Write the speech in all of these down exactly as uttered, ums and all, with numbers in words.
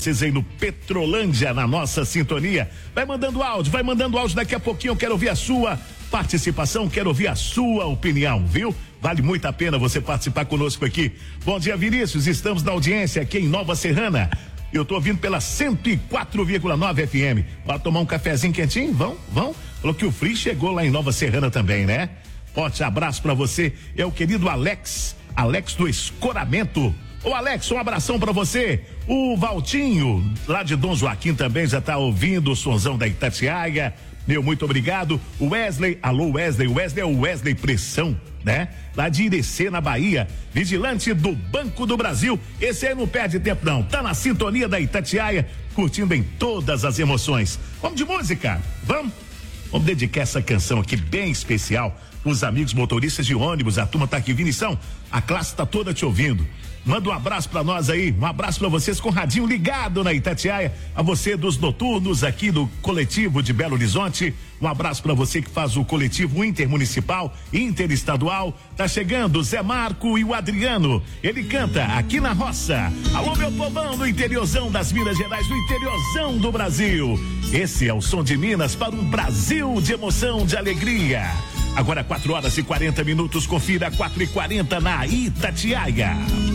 Vocês aí no Petrolândia, na nossa sintonia. Vai mandando áudio, vai mandando áudio. Daqui a pouquinho eu quero ouvir a sua participação, quero ouvir a sua opinião, viu? Vale muito a pena você participar conosco aqui. Bom dia, Vinícius. Estamos na audiência aqui em Nova Serrana. Eu tô ouvindo pela cento e quatro vírgula nove F M. Vai tomar um cafezinho quentinho? Vão, vão. Falou que o Free chegou lá em Nova Serrana também, né? Forte abraço pra você. É o querido Alex, Alex do Escoramento. Ô Alex, um abração pra você. O Valtinho, lá de Dom Joaquim, também já tá ouvindo o sonzão da Itatiaia. Meu, muito obrigado. O Wesley, alô Wesley, o Wesley é o Wesley Pressão, né? Lá de Irecê, na Bahia, vigilante do Banco do Brasil. Esse aí não perde tempo não, tá na sintonia da Itatiaia, curtindo em todas as emoções. Vamos de música, vamos? Vamos dedicar essa canção aqui bem especial os amigos motoristas de ônibus. A turma tá aqui, Vinição, a classe tá toda te ouvindo. Manda um abraço pra nós aí, um abraço pra vocês com o radinho ligado na Itatiaia, a você dos noturnos aqui do coletivo de Belo Horizonte, um abraço pra você que faz o coletivo intermunicipal, interestadual. Tá chegando o Zé Marco e o Adriano, ele canta Aqui na Roça. Alô meu povão do interiorzão das Minas Gerais, do interiorzão do Brasil. Esse é o som de Minas para um Brasil de emoção, de alegria. Agora quatro horas e quarenta minutos, confira quatro e quarenta na Itatiaia.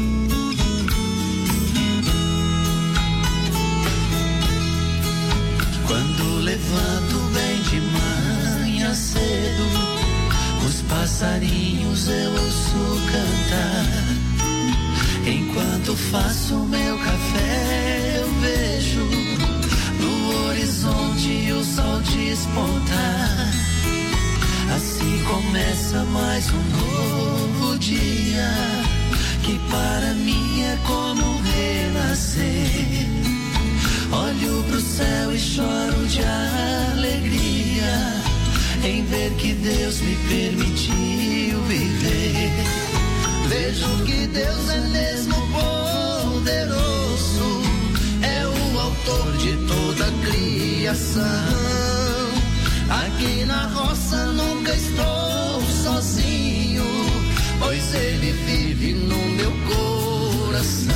Quando levanto bem de manhã cedo, os passarinhos eu ouço cantar. Enquanto faço meu café, eu vejo no horizonte o sol despontar. Assim começa mais um novo dia, que para mim é como renascer. Olho pro céu e choro de alegria em ver que Deus me permitiu viver. Vejo que Deus é mesmo poderoso, é o autor de toda a criação. Aqui na roça nunca estou sozinho, pois Ele vive no meu coração.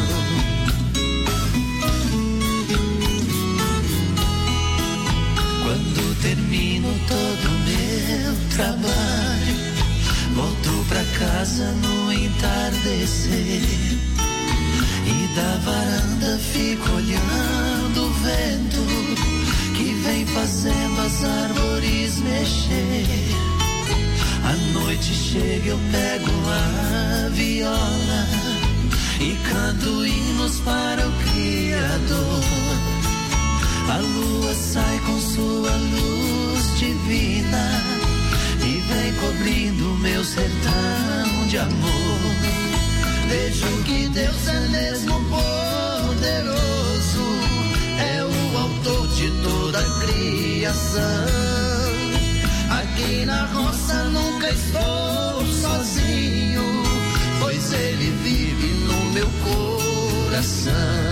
Quando termino todo o meu trabalho, volto pra casa no entardecer, e da varanda fico olhando o vento que vem fazendo as árvores mexer. A noite chega, eu pego a viola e canto hinos para o Criador. A lua sai com sua luz divina e vem cobrindo meu sertão de amor. Vejo que Deus é mesmo poderoso, é o autor de toda a criação. Aqui na roça nunca estou sozinho, pois Ele vive no meu coração.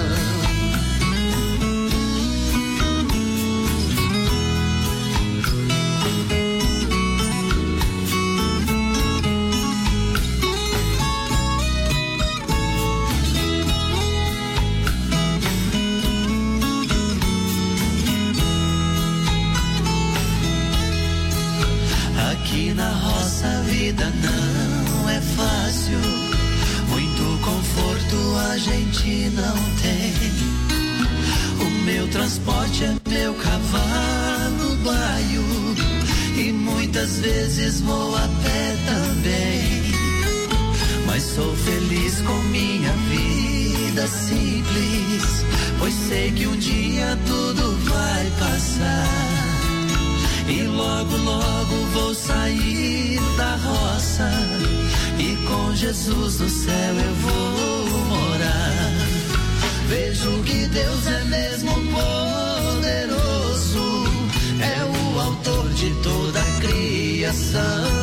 Aqui na roça a vida não é fácil, muito conforto a gente não tem. O meu transporte é meu cavalo baio, e muitas vezes vou a pé também. Mas sou feliz com minha vida simples, pois sei que um dia tudo vai passar. E logo, logo vou sair da roça, e com Jesus no céu eu vou morar. Vejo que Deus é mesmo poderoso, é o autor de toda a criação.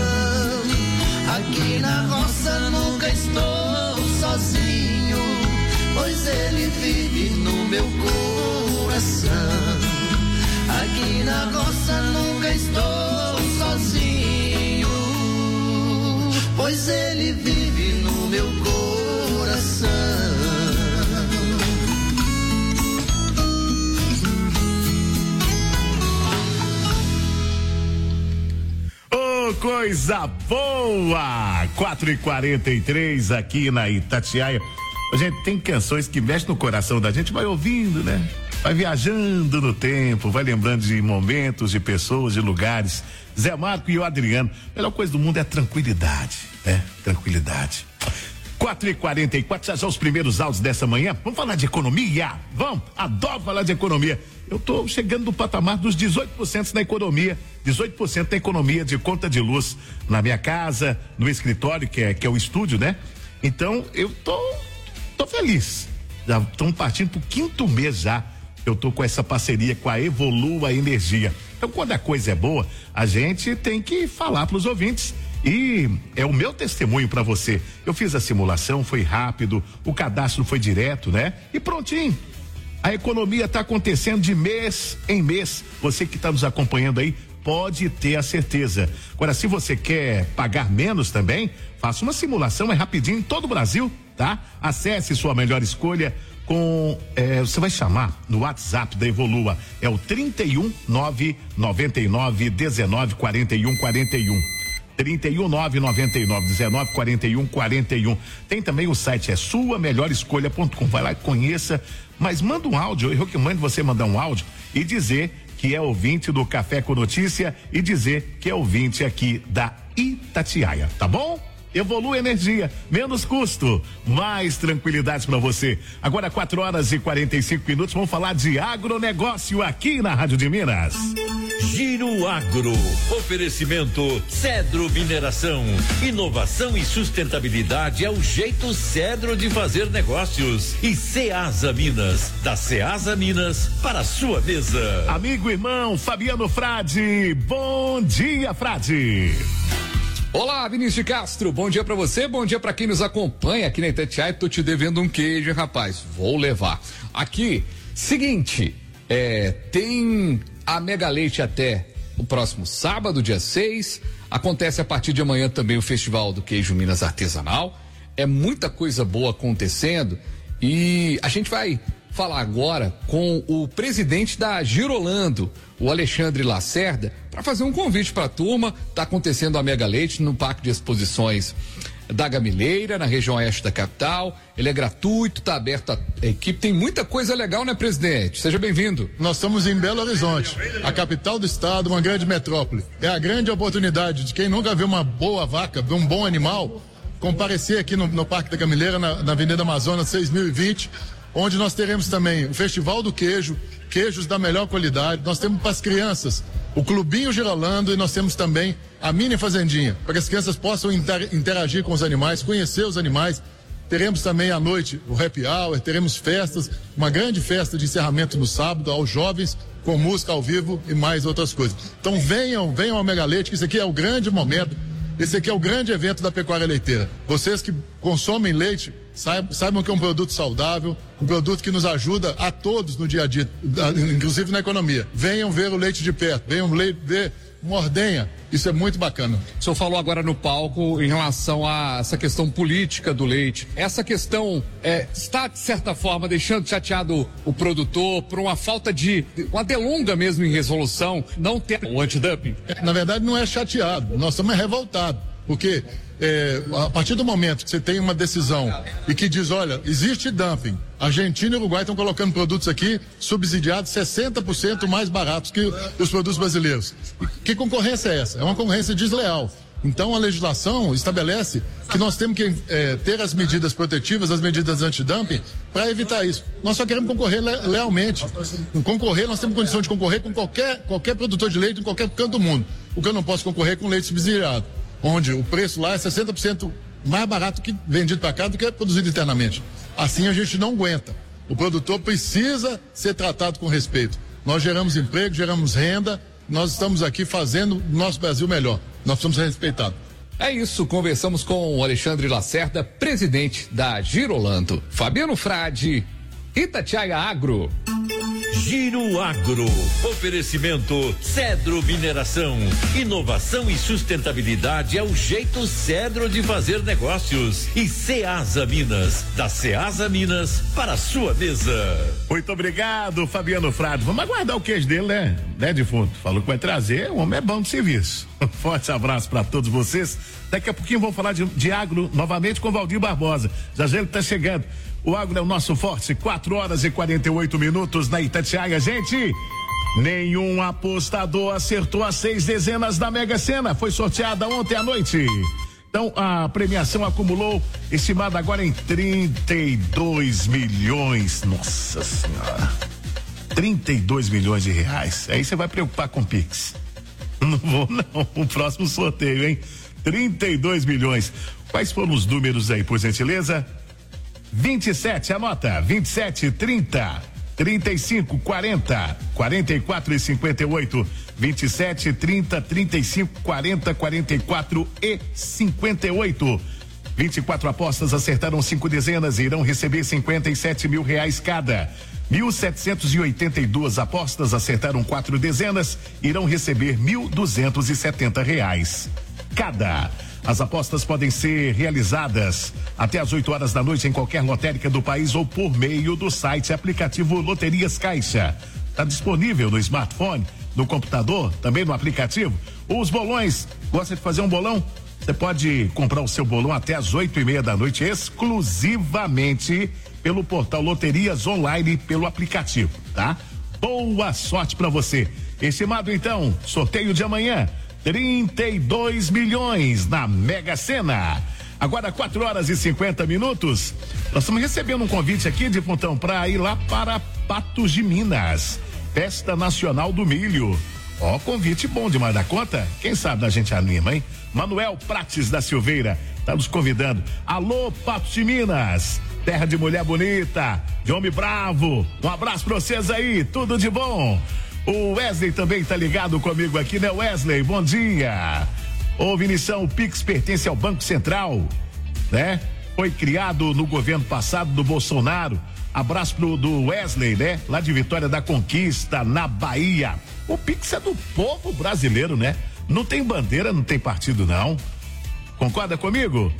Aqui na roça nunca estou sozinho, pois Ele vive no meu coração. Aqui na roça nunca estou sozinho, pois Ele vive no meu coração. Ô, coisa boa! quatro e quarenta e três aqui na Itatiaia. A gente tem canções que mexem no coração da gente, vai ouvindo, né? Vai viajando no tempo, vai lembrando de momentos, de pessoas, de lugares. Zé Marco e o Adriano. A melhor coisa do mundo é tranquilidade, né? Tranquilidade. quatro e quarenta e quatro, já já os primeiros áudios dessa manhã. Vamos falar de economia? Vamos, adoro falar de economia. Eu tô chegando no patamar dos dezoito por cento na economia, dezoito por cento da economia de conta de luz na minha casa, no escritório, que é, que é o estúdio, né? Então, eu tô, tô feliz. Já estamos partindo pro quinto mês já. Eu tô com essa parceria com a Evolua Energia. Então, quando a coisa é boa, a gente tem que falar pros ouvintes. E é o meu testemunho para você. Eu fiz a simulação, foi rápido, o cadastro foi direto, né? E prontinho. A economia está acontecendo de mês em mês. Você que está nos acompanhando aí pode ter a certeza. Agora, se você quer pagar menos também, faça uma simulação, é rapidinho em todo o Brasil, tá? Acesse sua melhor escolha com, eh, você vai chamar no WhatsApp da Evolua, é o trinta e um, nove, noventa e nove, dezenove, quarenta e um, quarenta e um. trinta e um, nove, noventa e nove, dezenove, quarenta e um, quarenta e um. Tem também o site, é sua melhor escolha ponto com. Vai lá e conheça, mas manda um áudio, eu recomendo você mandar um áudio e dizer que é ouvinte do Café com Notícia e dizer que é ouvinte aqui da Itatiaia, tá bom? Evolua Energia, menos custo, mais tranquilidade para você. Agora quatro horas e quarenta e cinco minutos, vamos falar de agronegócio aqui na Rádio de Minas. Giro Agro, oferecimento Cedro Mineração, inovação e sustentabilidade é o jeito Cedro de fazer negócios. E Ceasa Minas, da Ceasa Minas para a sua mesa. Amigo irmão Fabiano Frade, bom dia Frade. Olá, Vinícius Castro, bom dia pra você, bom dia pra quem nos acompanha aqui na Itatiaia. Tô te devendo um queijo, rapaz, vou levar. Aqui, seguinte, é, tem a Mega Leite até o próximo sábado, dia seis, acontece a partir de amanhã também o Festival do Queijo Minas Artesanal, é muita coisa boa acontecendo e a gente vai falar agora com o presidente da Girolando, o Alexandre Lacerda, para fazer um convite para a turma. Está acontecendo a Mega Leite no Parque de Exposições da Gamileira, na região oeste da capital. Ele é gratuito, está aberto a equipe, tem muita coisa legal, né, presidente? Seja bem-vindo. Nós estamos em Belo Horizonte, a capital do estado, uma grande metrópole. É a grande oportunidade de quem nunca viu uma boa vaca, ver um bom animal, comparecer aqui no, no Parque da Gamileira, na, na Avenida Amazonas seis mil e vinte, onde nós teremos também o Festival do Queijo, queijos da melhor qualidade. Nós temos para as crianças o Clubinho Girolando e nós temos também a Mini Fazendinha, para que as crianças possam inter, interagir com os animais, conhecer os animais. Teremos também à noite o Happy Hour, teremos festas, uma grande festa de encerramento no sábado aos jovens, com música ao vivo e mais outras coisas. Então venham, venham ao Mega Leite, que isso aqui é o grande momento. Esse aqui é o grande evento da pecuária leiteira. Vocês que consomem leite, saibam, saibam que é um produto saudável, um produto que nos ajuda a todos no dia a dia, inclusive na economia. Venham ver o leite de perto, venham ver uma ordenha. Isso é muito bacana. O senhor falou agora no palco em relação a essa questão política do leite. Essa questão é, está, de certa forma, deixando chateado o produtor por uma falta de, uma delonga mesmo em resolução, não ter o antidumping? Na verdade, não é chateado, nós estamos revoltados, porque é, a partir do momento que você tem uma decisão e que diz, olha, existe dumping, Argentina e Uruguai estão colocando produtos aqui subsidiados sessenta por cento mais baratos que os produtos brasileiros. E que concorrência é essa? É uma concorrência desleal. Então a legislação estabelece que nós temos que é, ter as medidas protetivas, as medidas antidumping, para evitar isso. Nós só queremos concorrer le lealmente. Concorrer, nós temos condição de concorrer com qualquer, qualquer produtor de leite em qualquer canto do mundo. O que eu não posso concorrer com leite subsidiado, onde o preço lá é sessenta por cento mais barato que vendido para cá do que é produzido internamente. Assim a gente não aguenta. O produtor precisa ser tratado com respeito. Nós geramos emprego, geramos renda, nós estamos aqui fazendo o nosso Brasil melhor. Nós precisamos ser respeitados. É isso, conversamos com o Alexandre Lacerda, presidente da Girolando. Fabiano Frade, Itatiaia Agro. Giro Agro. Oferecimento Cedro Mineração. Inovação e sustentabilidade é o jeito Cedro de fazer negócios. E Ceasa Minas. Da Ceasa Minas para a sua mesa. Muito obrigado, Fabiano Frade. Vamos aguardar o queijo dele, né? Né, defunto? Falou que vai trazer. O homem é bom de serviço. Um forte abraço para todos vocês. Daqui a pouquinho vamos falar de, de agro novamente com Valdir Barbosa. Já já ele tá chegando. O agro é o nosso forte. quatro horas e quarenta e oito minutos na Itatiaia, gente. Nenhum apostador acertou as seis dezenas da Mega Sena. Foi sorteada ontem à noite. Então a premiação acumulou, estimada agora em trinta e dois milhões. Nossa Senhora. trinta e dois milhões de reais. Aí você vai preocupar com o Pix. Não vou não. O próximo sorteio, hein? trinta e dois milhões. Quais foram os números aí, por gentileza? vinte e sete, anota, vinte e sete, trinta, trinta e cinco, quarenta, quarenta e quatro e cinquenta e oito, vinte e sete, trinta, trinta e cinco, quarenta, quarenta e quatro e cinquenta e oito. vinte e quatro apostas acertaram cinco dezenas e irão receber cinquenta e sete mil reais cada. mil setecentos e oitenta e duas apostas acertaram quatro dezenas e irão receber mil duzentos e setenta reais cada. As apostas podem ser realizadas até às oito horas da noite em qualquer lotérica do país ou por meio do site aplicativo Loterias Caixa. Está disponível no smartphone, no computador, também no aplicativo. Os bolões, gosta de fazer um bolão? Você pode comprar o seu bolão até às oito e meia da noite, exclusivamente pelo portal Loterias Online, pelo aplicativo, tá? Boa sorte para você. Estimado então, sorteio de amanhã. trinta e dois milhões na Mega Sena. Agora quatro horas e cinquenta minutos. Nós estamos recebendo um convite aqui de Pontão para ir lá para Patos de Minas. Festa Nacional do Milho. Ó, convite bom demais da conta. Quem sabe a gente anima, hein? Manuel Prates da Silveira tá nos convidando. Alô, Patos de Minas. Terra de mulher bonita, de homem bravo. Um abraço pra vocês aí. Tudo de bom. O Wesley também tá ligado comigo aqui, né, Wesley? Bom dia. Ô, Vinição, o Pix pertence ao Banco Central, né? Foi criado no governo passado do Bolsonaro. Abraço pro do Wesley, né? Lá de Vitória da Conquista, na Bahia. O Pix é do povo brasileiro, né? Não tem bandeira, não tem partido, não. Concorda comigo?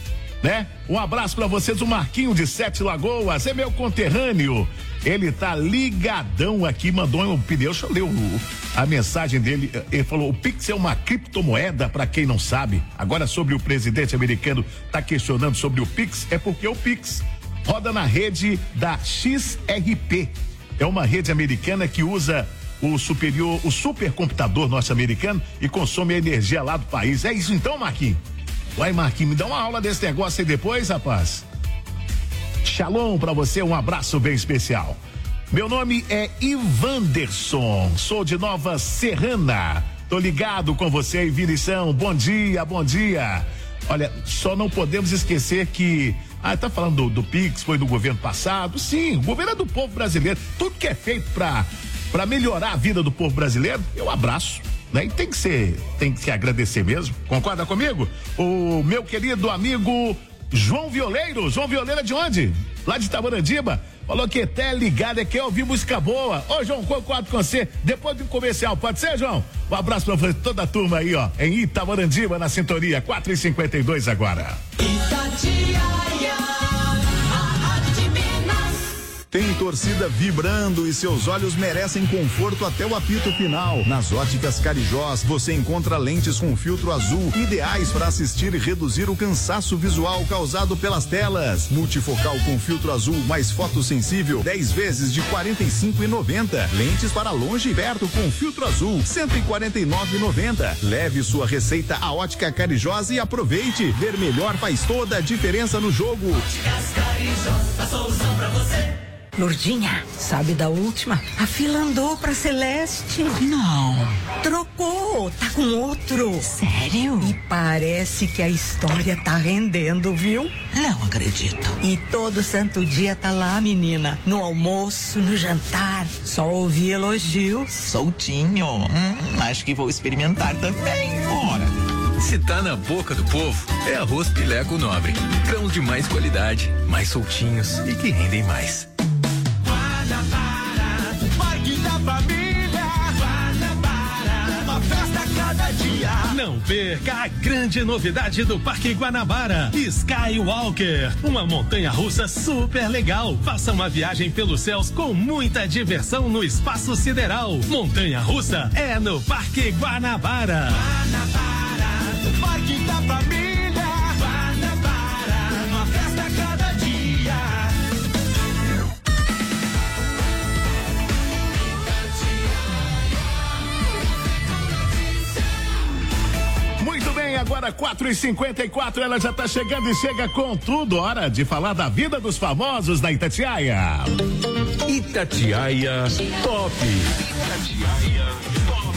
Né? Um abraço pra vocês, o Marquinho de Sete Lagoas, é meu conterrâneo. Ele tá ligadão aqui, mandou um pneu, deixa eu ler o, a mensagem dele. Ele falou: o Pix é uma criptomoeda, pra quem não sabe. Agora, sobre o presidente americano tá questionando sobre o Pix, é porque o Pix roda na rede da X R P. É uma rede americana que usa o superior, o supercomputador norte-americano e consome a energia lá do país. É isso então, Marquinhos? Uai, Marquinhos, me dá uma aula desse negócio aí depois, rapaz. Shalom pra você, um abraço bem especial. Meu nome é Ivanderson, sou de Nova Serrana. Tô ligado com você aí, Vinição. Bom dia, bom dia. Olha, só não podemos esquecer que, ah, tá falando do, do Pix, foi do governo passado. Sim, o governo é do povo brasileiro. Tudo que é feito pra, pra melhorar a vida do povo brasileiro, eu abraço. Né? E tem que ser, tem que agradecer mesmo. Concorda comigo? O meu querido amigo João Violeiro. João Violeiro é de onde? Lá de Itabarandiba. Falou que até ligado é que eu ouvi música boa. Ô, João, concordo com você. Depois do comercial, pode ser, João? Um abraço pra toda a turma aí, ó, em Itabarandiba, na sintonia. quatro e cinquenta e dois agora. Itatiaia, a rádio de Minas. Tem torcida vibrando e seus olhos merecem conforto até o apito final. Nas Óticas Carijós, você encontra lentes com filtro azul, ideais para assistir e reduzir o cansaço visual causado pelas telas. Multifocal com filtro azul mais fotossensível, dez vezes de quarenta e cinco reais e noventa centavos. Lentes para longe e perto com filtro azul, cento e quarenta e nove reais e noventa centavos. Leve sua receita à Ótica Carijós e aproveite. Ver melhor faz toda a diferença no jogo. Óticas Carijós, a solução pra você. Lourdinha, sabe da última? A fila andou pra Celeste. Não. Trocou, tá com outro. Sério? E parece que a história tá rendendo, viu? Não acredito. E todo santo dia tá lá, menina. No almoço, no jantar. Só ouvi elogios. Soltinho. Hum, acho que vou experimentar também. Bora. Se tá na boca do povo, é arroz Pileco Nobre. Grãos de mais qualidade, mais soltinhos e que rendem mais. Guarda para, Não perca a grande novidade do Parque Guanabara, Skywalker, uma montanha-russa super legal. Faça uma viagem pelos céus com muita diversão no espaço sideral. Montanha-russa é no Parque Guanabara. Guanabara, o parque da família. Guanabara, uma festa a cada dia. Muito bem, agora quatro e cinquenta e quatro, ela já está chegando e chega com tudo. Hora de falar da vida dos famosos da Itatiaia. Itatiaia Top. Itatiaia Top.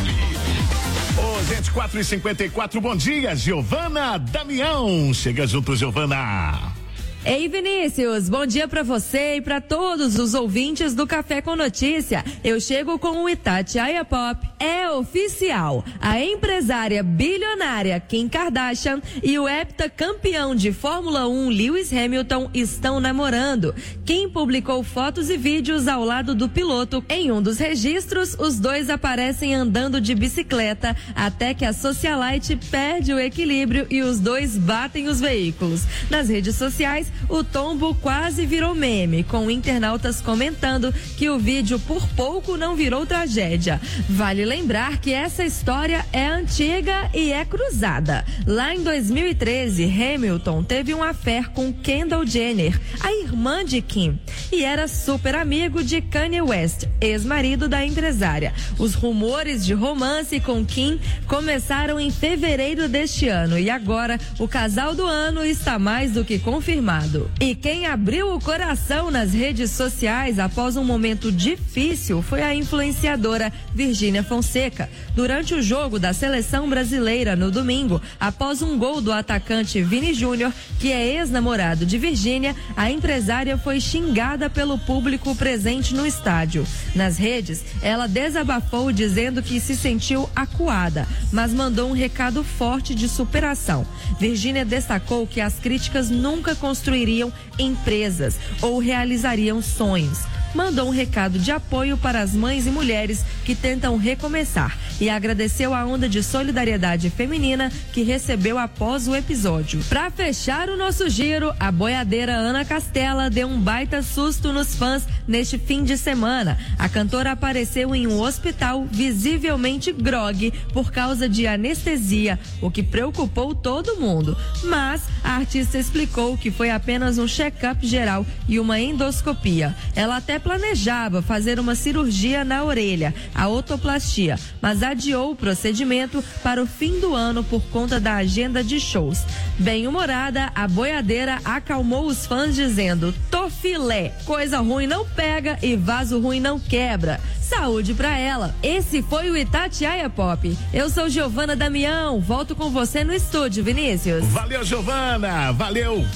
Ô, gente, quatro e cinquenta e quatro, bom dia, Giovana Damião. Chega junto, Giovana. Ei, Vinícius, bom dia pra você e pra todos os ouvintes do Café com Notícia. Eu chego com o Itatiaia Pop. É oficial. A empresária bilionária Kim Kardashian e o heptacampeão de Fórmula um Lewis Hamilton estão namorando. Kim publicou fotos e vídeos ao lado do piloto. Em um dos registros, os dois aparecem andando de bicicleta até que a socialite perde o equilíbrio e os dois batem os veículos. Nas redes sociais, o tombo quase virou meme, com internautas comentando que o vídeo por pouco não virou tragédia. Vale lembrar que essa história é antiga e é cruzada. Lá em dois mil e treze, Hamilton teve um affair com Kendall Jenner, a irmã de Kim, e era super amigo de Kanye West, ex-marido da empresária. Os rumores de romance com Kim começaram em fevereiro deste ano e agora o casal do ano está mais do que confirmado. E quem abriu o coração nas redes sociais após um momento difícil foi a influenciadora Virgínia Fonseca. Durante o jogo da seleção brasileira no domingo, após um gol do atacante Vini Júnior, que é ex-namorado de Virgínia, a empresária foi xingada pelo público presente no estádio. Nas redes, ela desabafou dizendo que se sentiu acuada, mas mandou um recado forte de superação. Virgínia destacou que as críticas nunca construíram empresas ou realizariam sonhos. Mandou um recado de apoio para as mães e mulheres que tentam recomeçar e agradeceu a onda de solidariedade feminina que recebeu após o episódio. Para fechar o nosso giro, a boiadeira Ana Castela deu um baita susto nos fãs neste fim de semana. A cantora apareceu em um hospital visivelmente grogue por causa de anestesia, o que preocupou todo mundo. Mas a artista explicou que foi apenas um check-up geral e uma endoscopia. Ela até planejava fazer uma cirurgia na orelha, a otoplastia, mas adiou o procedimento para o fim do ano por conta da agenda de shows. Bem-humorada, a boiadeira acalmou os fãs dizendo: "Tô filé, coisa ruim não pega e vaso ruim não quebra. Saúde pra ela." Esse foi o Itatiaia Pop. Eu sou Giovana Damião, volto com você no estúdio, Vinícius. Valeu, Giovana, valeu.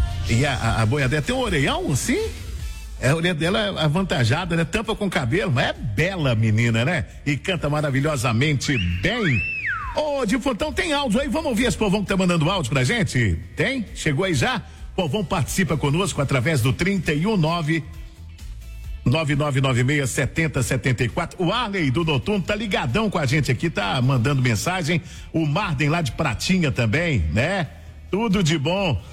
E a, a, a boiadeira tem um orelhão, sim? É, a orelha dela é avantajada, né? Tampa com cabelo, mas é bela menina, né? E canta maravilhosamente bem. Ô, Difontão, tem áudio aí? Vamos ouvir esse povão que tá mandando áudio pra gente? Tem? Chegou aí já? O povão participa conosco através do trinta e um nove nove nove nove seis sete zero sete quatro. O Arley do Noturno tá ligadão com a gente aqui, tá mandando mensagem. O Marden lá de Pratinha também, né? Tudo de bom.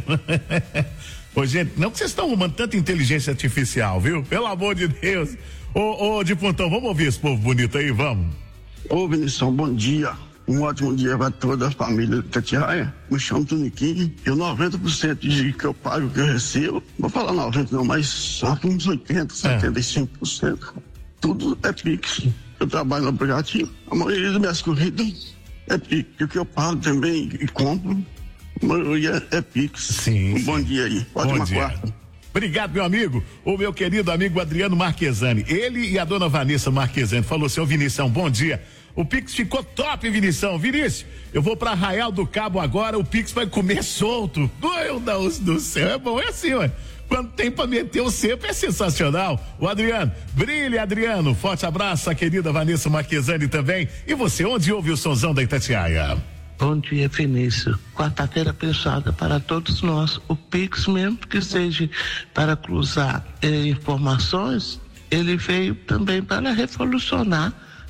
Ô, gente, não que vocês estão arrumando tanta inteligência artificial, viu? Pelo amor de Deus. Ô, ô, Difontão, vamos ouvir esse povo bonito aí, vamos. Ô, Vinícius, bom dia. Um ótimo dia para toda a família de Itatiaia. Me chamo Tuniquinho. Eu noventa por cento de que eu pago, que eu recebo, vou falar noventa por cento não, mas só uns oitenta, setenta e cinco por cento. É. Tudo é Pix. Eu trabalho no aplicativo. A maioria das minhas corridas é Pix. O que eu pago também e compro, a maioria é Pix. Sim. Um bom dia aí. Ótima quarta. Obrigado, meu amigo. O meu querido amigo Adriano Marquesani. Ele e a dona Vanessa Marquesani falou: seu Vinição, bom dia. O Pix ficou top, Vinição. Vinícius, eu vou pra Arraial do Cabo agora, o Pix vai comer solto. Meu Deus do céu, é bom, é assim, ué. Quando tem pra meter o cepo é sensacional. O Adriano, brilha, Adriano. Forte abraço, a querida Vanessa Marquesani também. E você, onde ouve o sonzão da Itatiaia? Bom dia, Vinícius. Quarta-feira pensada para todos nós. O Pix, mesmo que seja para cruzar eh, informações, ele veio também para revolucionar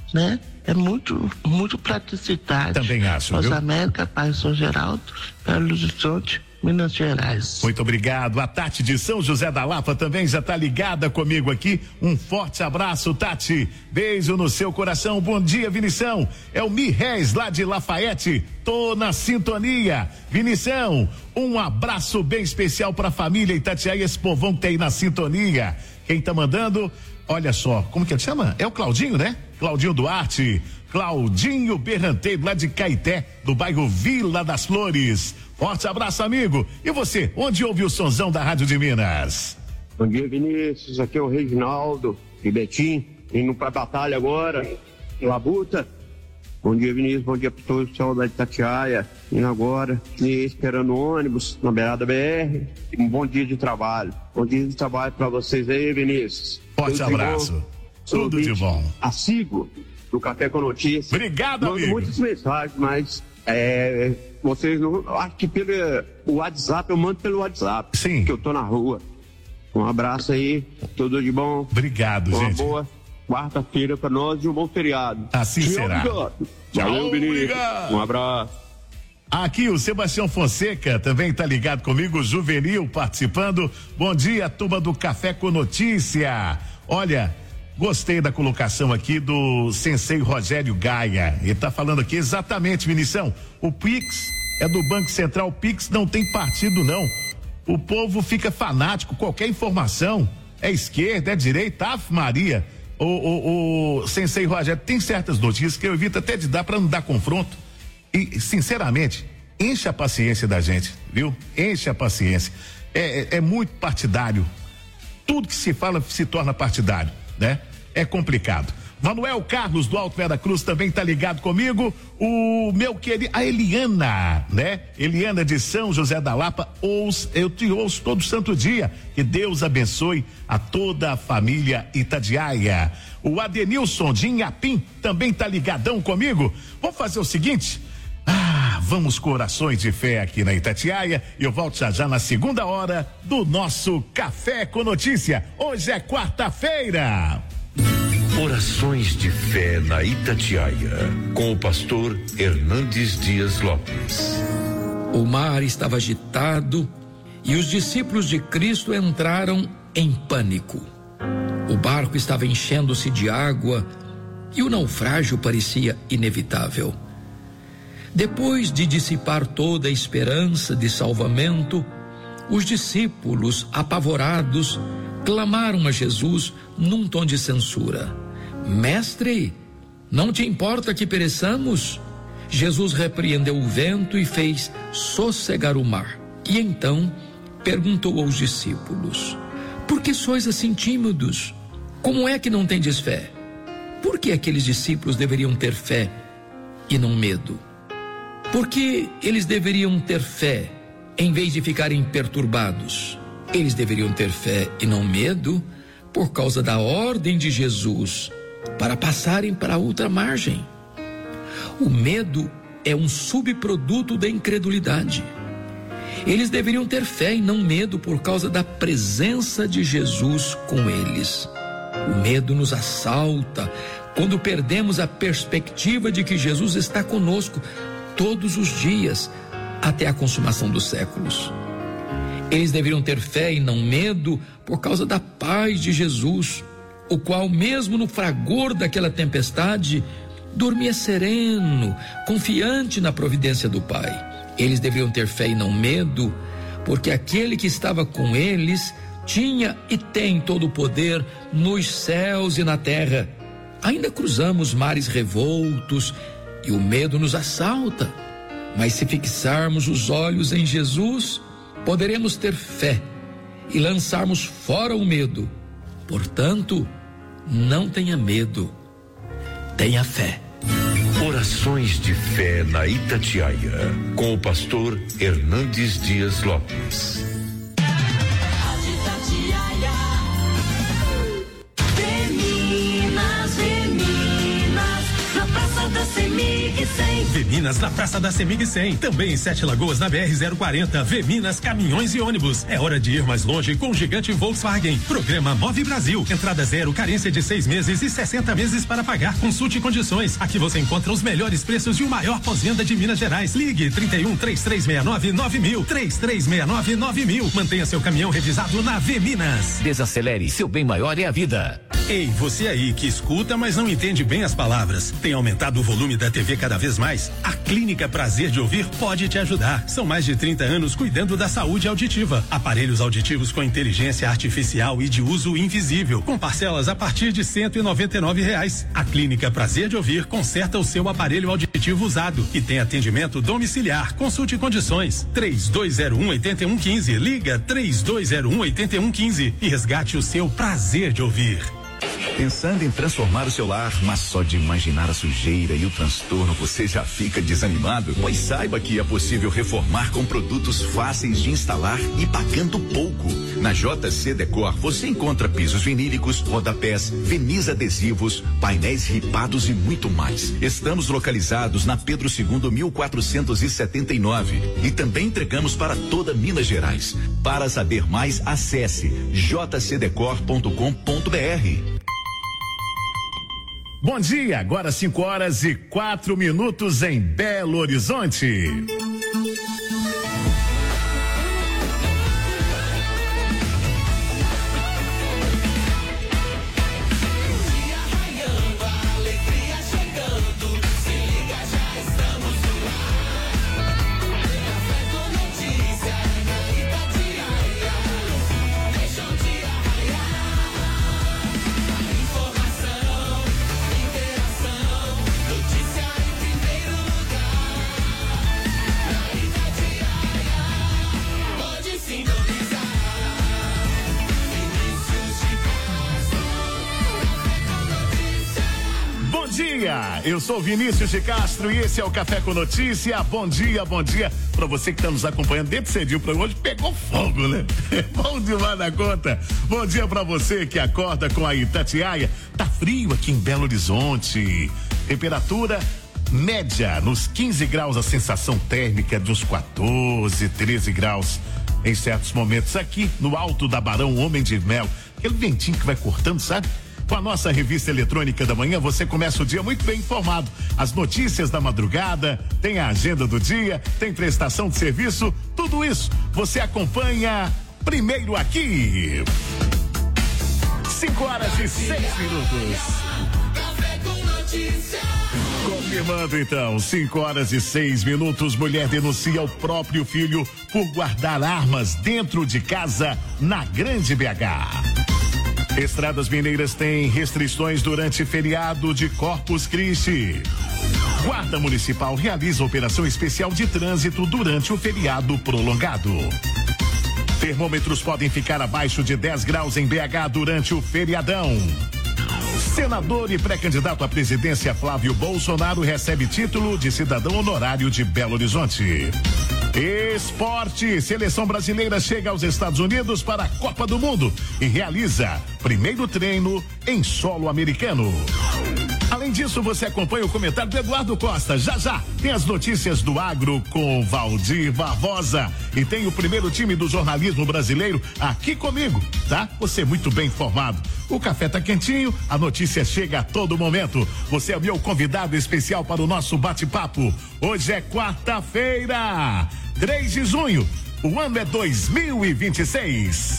né? É muito, muito praticidade. Também acho, viu? América, Paz, São Geraldo, Belo Horizonte, Minas Gerais. Muito obrigado. A Tati de São José da Lapa também já está ligada comigo aqui. Um forte abraço, Tati. Beijo no seu coração. Bom dia, Vinição. É o Mirrez lá de Lafayette. Tô na sintonia. Vinição, um abraço bem especial para a família Itatiaia, esse povão que tá aí na sintonia. Quem tá mandando, olha só, como que ele chama? É o Claudinho, né? Claudinho Duarte. Claudinho Berranteiro, lá de Caeté, do bairro Vila das Flores. Forte abraço, amigo. E você, onde ouve o sonzão da Rádio de Minas? Bom dia, Vinícius. Aqui é o Reginaldo e Betim, indo pra batalha agora, em Labuta. Bom dia, Vinícius. Bom dia para todos, pessoal da Itatiaia, indo agora, e esperando o ônibus na beirada B R. Um bom dia de trabalho. Bom dia de trabalho para vocês aí, Vinícius. Forte Tudo abraço. De Tudo de bom. Assigo do Café com Notícias. Obrigado, Mando amigo. muitas mensagens, mas é, vocês não. Acho que pelo o WhatsApp, eu mando pelo WhatsApp. Sim. Que eu tô na rua. Um abraço aí, tudo de bom. Obrigado, Uma gente. boa quarta-feira para nós e um bom feriado. Assim Tchau, será. obrigado. Tchau, Valeu, Vinícius. obrigado. Um abraço. Aqui o Sebastião Fonseca também tá ligado comigo, Juvenil participando. Bom dia, turma do Café com Notícia. Olha, gostei da colocação aqui do Sensei Rogério Gaia. Ele tá falando aqui exatamente, Vinição. O Pix é do Banco Central. O Pix não tem partido, não. O povo fica fanático, qualquer informação. É esquerda, é direita, Ave Maria. O, o, o Sensei Rogério, tem certas notícias que eu evito até de dar para não dar confronto. E, sinceramente, enche a paciência da gente, viu? Enche a paciência. É, é, é muito partidário. Tudo que se fala se torna partidário, né? É complicado. Manuel Carlos do Alto Vera Cruz também tá ligado comigo. O meu querido, a Eliana, né? Eliana de São José da Lapa, ouço, eu te ouço todo santo dia. Que Deus abençoe a toda a família Itatiaia. O Adenilson de Inhapim também tá ligadão comigo. Vamos fazer o seguinte. Ah, vamos corações de fé aqui na Itatiaia. Eu volto já já na segunda hora do nosso Café com Notícia. Hoje é quarta-feira. Orações de fé na Itatiaia, com o pastor Hernandes Dias Lopes. O mar estava agitado e os discípulos de Cristo entraram em pânico. O barco estava enchendo-se de água e o naufrágio parecia inevitável. Depois de dissipar toda a esperança de salvamento, os discípulos, apavorados, clamaram a Jesus num tom de censura: Mestre, não te importa que pereçamos? Jesus repreendeu o vento e fez sossegar o mar. E então perguntou aos discípulos: por que sois assim tímidos? Como é que não tendes fé? Por que aqueles discípulos deveriam ter fé e não medo? Por que eles deveriam ter fé em vez de ficarem perturbados? Eles deveriam ter fé e não medo por causa da ordem de Jesus para passarem para a outra margem. O medo é um subproduto da incredulidade. Eles deveriam ter fé e não medo por causa da presença de Jesus com eles. O medo nos assalta quando perdemos a perspectiva de que Jesus está conosco todos os dias até a consumação dos séculos. Eles deveriam ter fé e não medo por causa da paz de Jesus, o qual, mesmo no fragor daquela tempestade, dormia sereno, confiante na providência do Pai. Eles deveriam ter fé e não medo, porque aquele que estava com eles tinha e tem todo o poder nos céus e na terra. Ainda cruzamos mares revoltos e o medo nos assalta, mas se fixarmos os olhos em Jesus, poderemos ter fé e lançarmos fora o medo. Portanto, não tenha medo, tenha fé. Orações de fé na Itatiaia, com o pastor Hernandes Dias Lopes. Meninas, meninas, na Praça da Semig Semig cem. Veminas na Praça da Semig cem. Também em Sete Lagoas na B R zero quarenta. Veminas Caminhões e Ônibus. É hora de ir mais longe com o gigante Volkswagen. Programa Move Brasil. Entrada zero, carência de seis meses e sessenta meses para pagar. Consulte condições. Aqui você encontra os melhores preços e o maior pós-venda de Minas Gerais. Ligue trinta e um, três três seis nove, nove mil. três três seis nove, nove mil. Mantenha seu caminhão revisado na Veminas. Desacelere, seu bem maior é a vida. Ei, você aí que escuta, mas não entende bem as palavras. Tem aumentado o volume da T V cada vez mais? A Clínica Prazer de Ouvir pode te ajudar. São mais de trinta anos cuidando da saúde auditiva. Aparelhos auditivos com inteligência artificial e de uso invisível, com parcelas a partir de cento e noventa e nove reais. A Clínica Prazer de Ouvir conserta o seu aparelho auditivo usado e tem atendimento domiciliar. Consulte condições. três dois zero um, oito um um cinco. Liga três dois zero um, oito um um cinco e resgate o seu prazer de ouvir. Pensando em transformar o seu lar, mas só de imaginar a sujeira e o transtorno você já fica desanimado? Pois saiba que é possível reformar com produtos fáceis de instalar e pagando pouco. Na J C Decor você encontra pisos vinílicos, rodapés, verniz adesivos, painéis ripados e muito mais. Estamos localizados na Pedro segundo, mil quatrocentos e setenta e nove e também entregamos para toda Minas Gerais. Para saber mais, acesse j c decor ponto com ponto b r. Bom dia, agora cinco horas e quatro minutos em Belo Horizonte. Eu sou Vinícius de Castro e esse é o Café com Notícia. Bom dia, bom dia pra você que tá nos acompanhando desde cedinho. O programa hoje pegou fogo, né? Bom demais na conta. Bom dia pra você que acorda com a Itatiaia. Tá frio aqui em Belo Horizonte. Temperatura média nos quinze graus, a sensação térmica de uns quatorze, treze graus em certos momentos aqui no alto da Barão Homem de Mel. Aquele ventinho que vai cortando, sabe? Com a nossa revista eletrônica da manhã, você começa o dia muito bem informado. As notícias da madrugada, tem a agenda do dia, tem prestação de serviço, tudo isso você acompanha primeiro aqui. cinco horas e seis minutos. Confirmando então, cinco horas e seis minutos, mulher denuncia o próprio filho por guardar armas dentro de casa na Grande B H. Estradas mineiras têm restrições durante feriado de Corpus Christi. Guarda Municipal realiza operação especial de trânsito durante o feriado prolongado. Termômetros podem ficar abaixo de dez graus em B H durante o feriadão. Senador e pré-candidato à presidência Flávio Bolsonaro recebe título de cidadão honorário de Belo Horizonte. Esporte, seleção brasileira chega aos Estados Unidos para a Copa do Mundo e realiza primeiro treino em solo americano. Além disso, você acompanha o comentário do Eduardo Costa. Já já tem as notícias do agro com Valdir Barbosa e tem o primeiro time do jornalismo brasileiro aqui comigo, tá? Você é muito bem informado. O café tá quentinho, a notícia chega a todo momento. Você é o meu convidado especial para o nosso bate-papo. Hoje é quarta-feira, três de junho. O ano é dois mil e vinte e seis.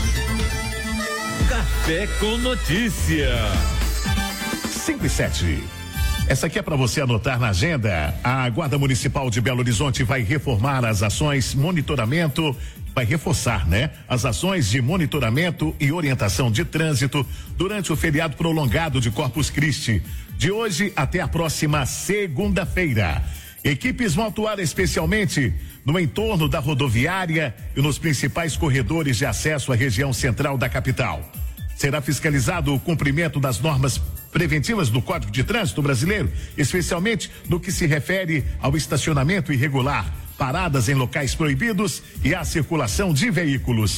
Café com Notícia. cinco e sete. Essa aqui é para você anotar na agenda. A Guarda Municipal de Belo Horizonte vai reformar as ações monitoramento, vai reforçar, né? As ações de monitoramento e orientação de trânsito durante o feriado prolongado de Corpus Christi, de hoje até a próxima segunda-feira. Equipes vão atuar especialmente no entorno da rodoviária e nos principais corredores de acesso à região central da capital. Será fiscalizado o cumprimento das normas preventivas do Código de Trânsito Brasileiro, especialmente no que se refere ao estacionamento irregular, paradas em locais proibidos e à circulação de veículos.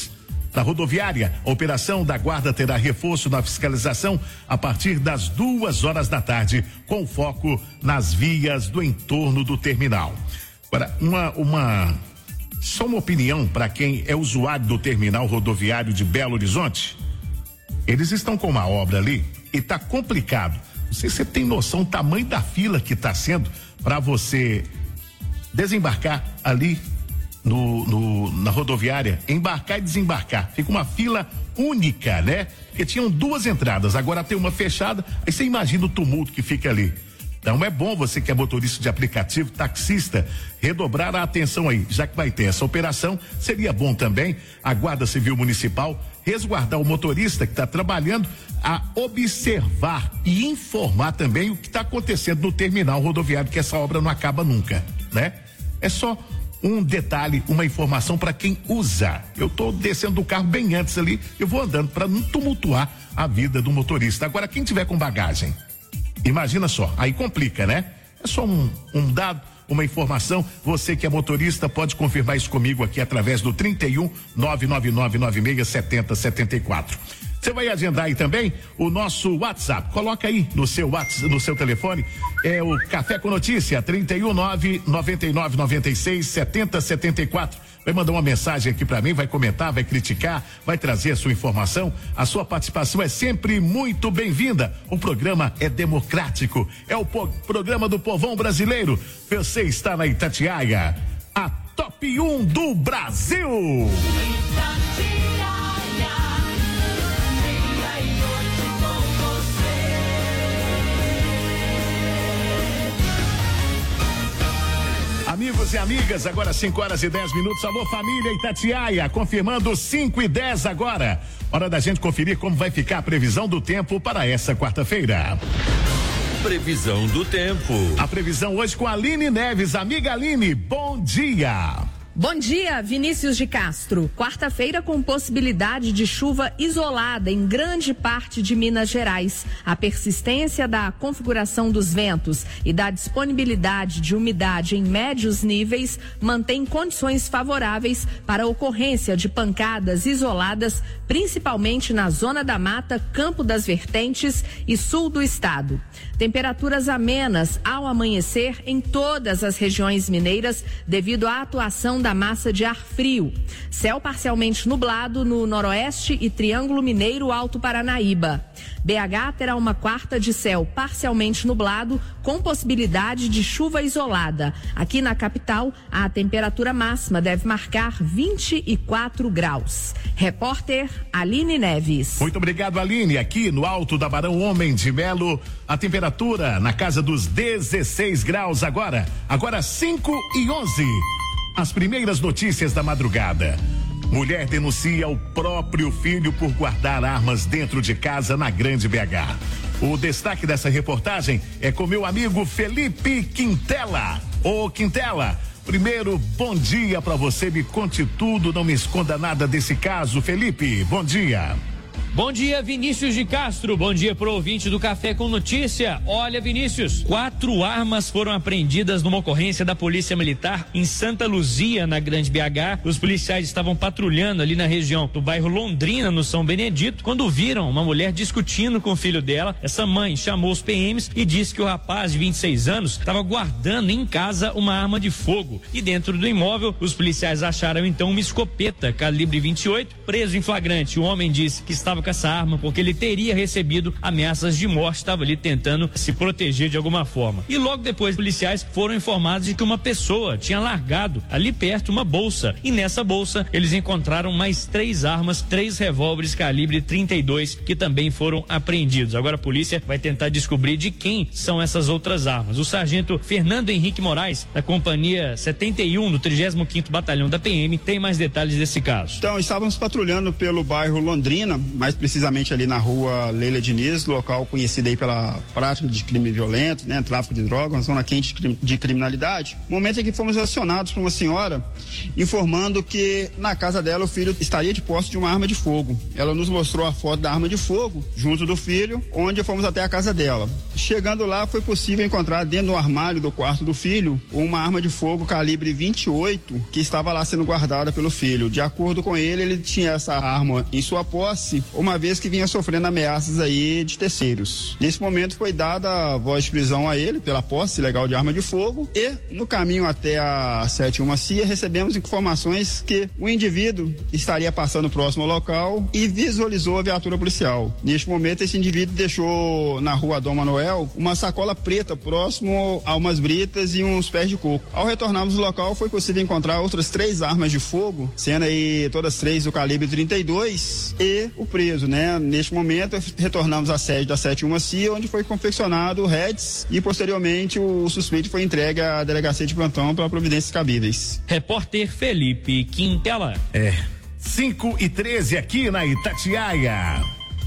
da rodoviária. A operação da guarda terá reforço na fiscalização a partir das duas horas da tarde, com foco nas vias do entorno do terminal. Agora, uma, uma, só uma opinião para quem é usuário do terminal rodoviário de Belo Horizonte. Eles estão com uma obra ali e está complicado. Não sei se você tem noção do tamanho da fila que está sendo para você desembarcar ali no, no, na rodoviária, embarcar e desembarcar. Fica uma fila única, né? Porque tinham duas entradas, agora tem uma fechada, aí você imagina o tumulto que fica ali. Então é bom você que é motorista de aplicativo, taxista, redobrar a atenção aí, já que vai ter essa operação. Seria bom também a Guarda Civil Municipal resguardar o motorista que está trabalhando a observar e informar também o que está acontecendo no terminal rodoviário, que essa obra não acaba nunca, né? É só um detalhe, uma informação para quem usa. Eu estou descendo do carro bem antes ali, eu vou andando para não tumultuar a vida do motorista. Agora, quem tiver com bagagem, imagina só, aí complica, né? É só um, um dado, uma informação. Você que é motorista pode confirmar isso comigo aqui através do trinta e um, nove nove nove nove seis, sete zero sete quatro. Você vai agendar aí também o nosso WhatsApp. Coloca aí no seu WhatsApp, no seu telefone, é o Café com Notícia, trinta e um, nove nove nove nove seis, sete zero sete quatro. Vai mandar uma mensagem aqui para mim, vai comentar, vai criticar, vai trazer a sua informação. A sua participação é sempre muito bem-vinda. O programa é democrático, é o po- programa do povão brasileiro. Você está na Itatiaia, a top um do Brasil. Amigos e amigas, agora cinco horas e dez minutos. Alô, família Itatiaia, confirmando cinco e dez agora. Hora da gente conferir como vai ficar a previsão do tempo para essa quarta-feira. Previsão do tempo. A previsão hoje com a Aline Neves. Amiga Aline, bom dia. Bom dia, Vinícius de Castro. Quarta-feira com possibilidade de chuva isolada em grande parte de Minas Gerais. A persistência da configuração dos ventos e da disponibilidade de umidade em médios níveis mantém condições favoráveis para a ocorrência de pancadas isoladas, principalmente na Zona da Mata, Campo das Vertentes e sul do estado. Temperaturas amenas ao amanhecer em todas as regiões mineiras devido à atuação da massa de ar frio. Céu parcialmente nublado no noroeste e Triângulo Mineiro Alto Paranaíba. B H terá uma quarta de céu parcialmente nublado com possibilidade de chuva isolada. Aqui na capital, a temperatura máxima deve marcar vinte e quatro graus. Repórter Aline Neves. Muito obrigado, Aline. Aqui no Alto da Barão Homem de Melo, a temperatura na casa dos dezesseis graus agora. Agora cinco e onze. As primeiras notícias da madrugada. Mulher denuncia o próprio filho por guardar armas dentro de casa na Grande B H. O destaque dessa reportagem é com meu amigo Felipe Quintela. Ô Quintela, primeiro, bom dia pra você, me conte tudo, não me esconda nada desse caso. Felipe, bom dia. Bom dia, Vinícius de Castro. Bom dia pro ouvinte do Café com Notícia. Olha, Vinícius, quatro armas foram apreendidas numa ocorrência da Polícia Militar em Santa Luzia, na Grande B H. Os policiais estavam patrulhando ali na região do bairro Londrina, no São Benedito, quando viram uma mulher discutindo com o filho dela. Essa mãe chamou os P Ms e disse que o rapaz de vinte e seis anos estava guardando em casa uma arma de fogo. E dentro do imóvel, os policiais acharam então uma escopeta calibre vinte e oito. Preso em flagrante, o homem disse que estava com essa arma porque ele teria recebido ameaças de morte, estava ali tentando se proteger de alguma forma. E logo depois, policiais foram informados de que uma pessoa tinha largado ali perto uma bolsa, e nessa bolsa eles encontraram mais três armas, três revólveres calibre trinta e dois, que também foram apreendidos. Agora a polícia vai tentar descobrir de quem são essas outras armas. O sargento Fernando Henrique Moraes, da companhia setenta e um do trigésimo quinto Batalhão da P M, tem mais detalhes desse caso. Então, estávamos patrulhando pelo bairro Londrina, mas mais precisamente ali na rua Leila Diniz, local conhecido aí pela prática de crime violento, né, tráfico de drogas, uma zona quente de criminalidade. Momento em que fomos acionados por uma senhora informando que na casa dela o filho estaria de posse de uma arma de fogo. Ela nos mostrou a foto da arma de fogo junto do filho, onde fomos até a casa dela. Chegando lá, foi possível encontrar dentro do armário do quarto do filho uma arma de fogo calibre vinte e oito que estava lá sendo guardada pelo filho. De acordo com ele, ele tinha essa arma em sua posse, uma vez que vinha sofrendo ameaças aí de terceiros. Nesse momento foi dada a voz de prisão a ele pela posse ilegal de arma de fogo e no caminho até a sete um C I A recebemos informações que o indivíduo estaria passando próximo ao local e visualizou a viatura policial. Neste momento esse indivíduo deixou na rua Dom Manuel uma sacola preta próximo a umas britas e uns pés de coco. Ao retornarmos ao local foi possível encontrar outras três armas de fogo, sendo aí todas três do calibre trinta e dois e o preso, né? Neste momento retornamos à sede da sete um C I A, onde foi confeccionado o R E D S e posteriormente o suspeito foi entregue à delegacia de plantão para providências cabíveis. Repórter Felipe Quintela. É. cinco e treze aqui na Itatiaia.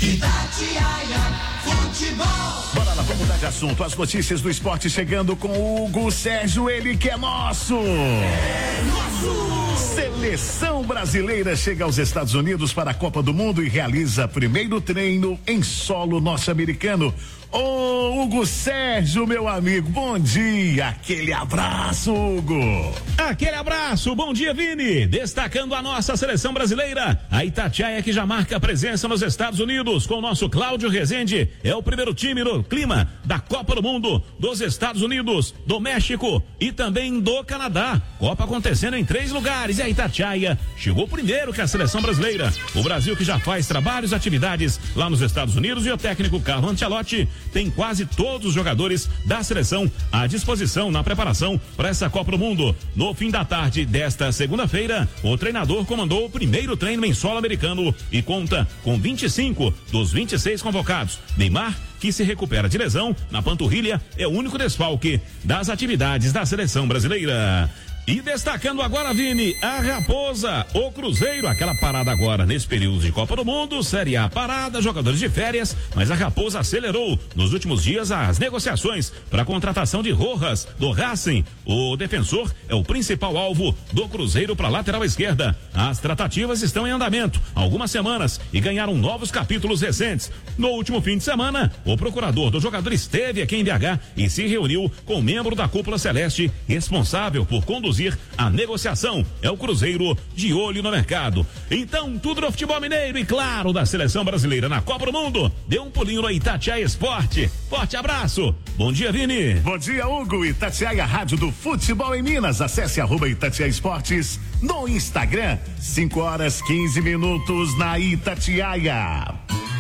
Itatiaia Futebol. Bora lá, vamos mudar de assunto. As notícias do esporte chegando com o Hugo Sérgio, ele que é nosso. É nosso. Seleção brasileira chega aos Estados Unidos para a Copa do Mundo e realiza primeiro treino em solo norte-americano. Ô, Hugo Sérgio, meu amigo, bom dia, aquele abraço, Hugo. Aquele abraço, bom dia, Vini. Destacando a nossa seleção brasileira, a Itatiaia que já marca presença nos Estados Unidos com o nosso Cláudio Rezende, é o primeiro time no clima da Copa do Mundo dos Estados Unidos, do México e também do Canadá. Copa acontecendo em três lugares e a Itatiaia chegou primeiro que a seleção brasileira. O Brasil que já faz trabalhos e atividades lá nos Estados Unidos e o técnico Carlo Ancelotti tem quase todos os jogadores da seleção à disposição na preparação para essa Copa do Mundo. No fim da tarde desta segunda-feira, o treinador comandou o primeiro treino em solo americano e conta com vinte e cinco dos vinte e seis convocados. Neymar, que se recupera de lesão na panturrilha, é o único desfalque das atividades da seleção brasileira. E destacando agora, Vini, a Raposa, o Cruzeiro, aquela parada agora nesse período de Copa do Mundo, Série A parada, jogadores de férias, mas a Raposa acelerou nos últimos dias as negociações para a contratação de Rojas, do Racing. O defensor é o principal alvo do Cruzeiro para a lateral esquerda. As tratativas estão em andamento há algumas semanas e ganharam novos capítulos recentes. No último fim de semana, o procurador do jogador esteve aqui em B H e se reuniu com um membro da cúpula celeste responsável por conduzir a negociação. É o Cruzeiro de olho no mercado. Então, tudo no futebol mineiro e claro, da seleção brasileira na Copa do Mundo. Dê um pulinho no Itatiaia Esporte. Forte abraço. Bom dia, Vini. Bom dia, Hugo. Itatiaia, rádio do futebol em Minas. Acesse arroba Itatiaia Esportes no Instagram. cinco horas quinze minutos na Itatiaia.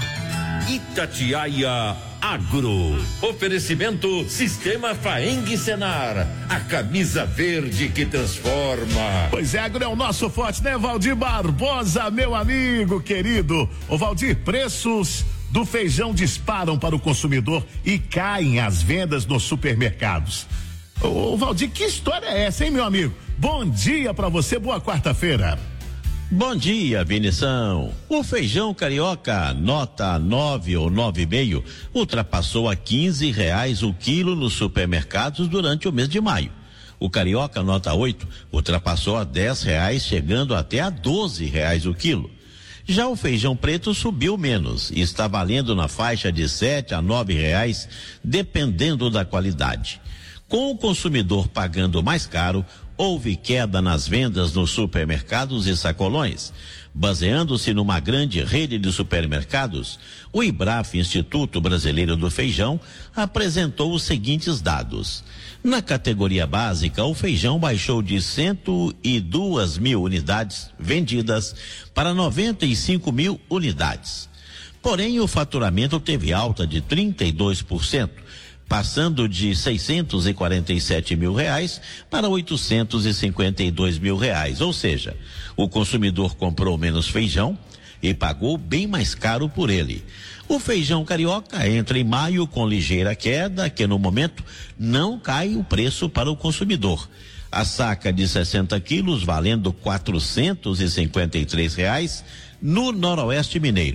Itatiaia Agro. Oferecimento Sistema Faeng Senar. A camisa verde que transforma. Pois é, Agro é o nosso forte, né, Valdir Barbosa, meu amigo querido. Ô, Valdir, preços do feijão disparam para o consumidor e caem as vendas nos supermercados. Ô, Valdir, que história é essa, hein, meu amigo? Bom dia pra você, boa quarta-feira. Bom dia, Vinição. O feijão carioca, nota nove ou nove e meio, ultrapassou a quinze reais o quilo nos supermercados durante o mês de maio. O carioca, nota oito, ultrapassou a dez reais, chegando até a doze reais o quilo. Já o feijão preto subiu menos e está valendo na faixa de sete a nove reais, dependendo da qualidade. Com o consumidor pagando mais caro, houve queda nas vendas nos supermercados e sacolões. Baseando-se numa grande rede de supermercados, o IBRAF, Instituto Brasileiro do Feijão, apresentou os seguintes dados. Na categoria básica, o feijão baixou de cento e duas mil unidades vendidas para noventa e cinco mil unidades. Porém, o faturamento teve alta de trinta e dois por cento. Passando de seiscentos e quarenta e sete mil reais para oitocentos e cinquenta e dois mil reais, ou seja, o consumidor comprou menos feijão e pagou bem mais caro por ele. O feijão carioca entra em maio com ligeira queda, que no momento não cai o preço para o consumidor. A saca de sessenta quilos valendo quatrocentos e cinquenta e três reais no Noroeste Mineiro.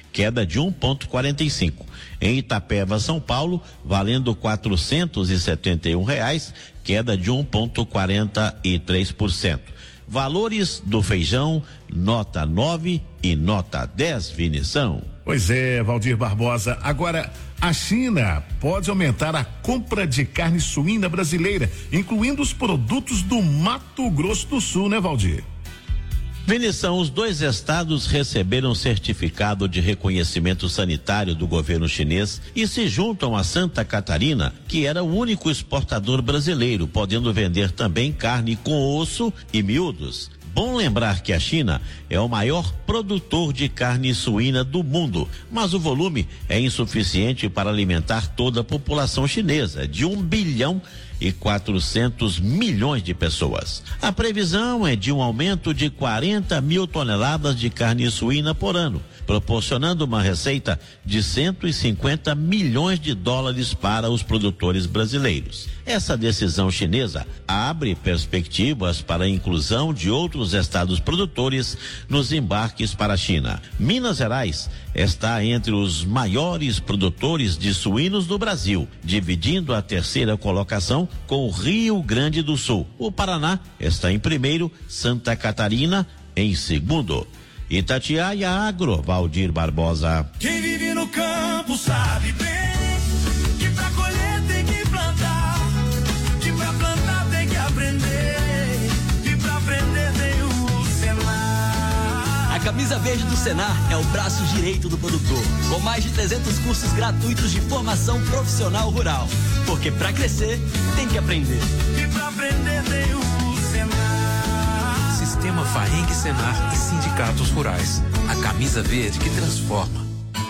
queda de um vírgula quarenta e cinco. Em Itapeva, São Paulo, valendo quatrocentos e setenta e um reais, queda de um vírgula quarenta e três por cento. Valores do feijão, nota nove e nota dez, Vinição. Pois é, Valdir Barbosa. Agora, a China pode aumentar a compra de carne suína brasileira, incluindo os produtos do Mato Grosso do Sul, né, Valdir? Vinição, os dois estados receberam certificado de reconhecimento sanitário do governo chinês e se juntam a Santa Catarina, que era o único exportador brasileiro, podendo vender também carne com osso e miúdos. Bom lembrar que a China é o maior produtor de carne suína do mundo, mas o volume é insuficiente para alimentar toda a população chinesa, de um bilhão e quatrocentos milhões de pessoas. A previsão é de um aumento de quarenta mil toneladas de carne suína por ano, proporcionando uma receita de cento e cinquenta milhões de dólares para os produtores brasileiros. Essa decisão chinesa abre perspectivas para a inclusão de outros estados produtores nos embarques para a China. Minas Gerais está entre os maiores produtores de suínos do Brasil, dividindo a terceira colocação com o Rio Grande do Sul. O Paraná está em primeiro, Santa Catarina em segundo. Itatiaia Agro, Valdir Barbosa. Quem vive no campo sabe bem que pra colher tem que plantar, que pra plantar tem que aprender, que pra aprender tem o Senar. A camisa verde do Senar é o braço direito do produtor, com mais de trezentos cursos gratuitos de formação profissional rural. Porque pra crescer tem que aprender. Que pra aprender tem o Senar. Sistema Faeng, Senar e sindicatos rurais. A camisa verde que transforma.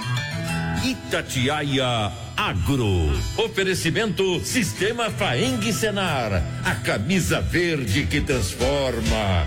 Itatiaia Agro. Oferecimento Sistema Faeng Senar. A camisa verde que transforma.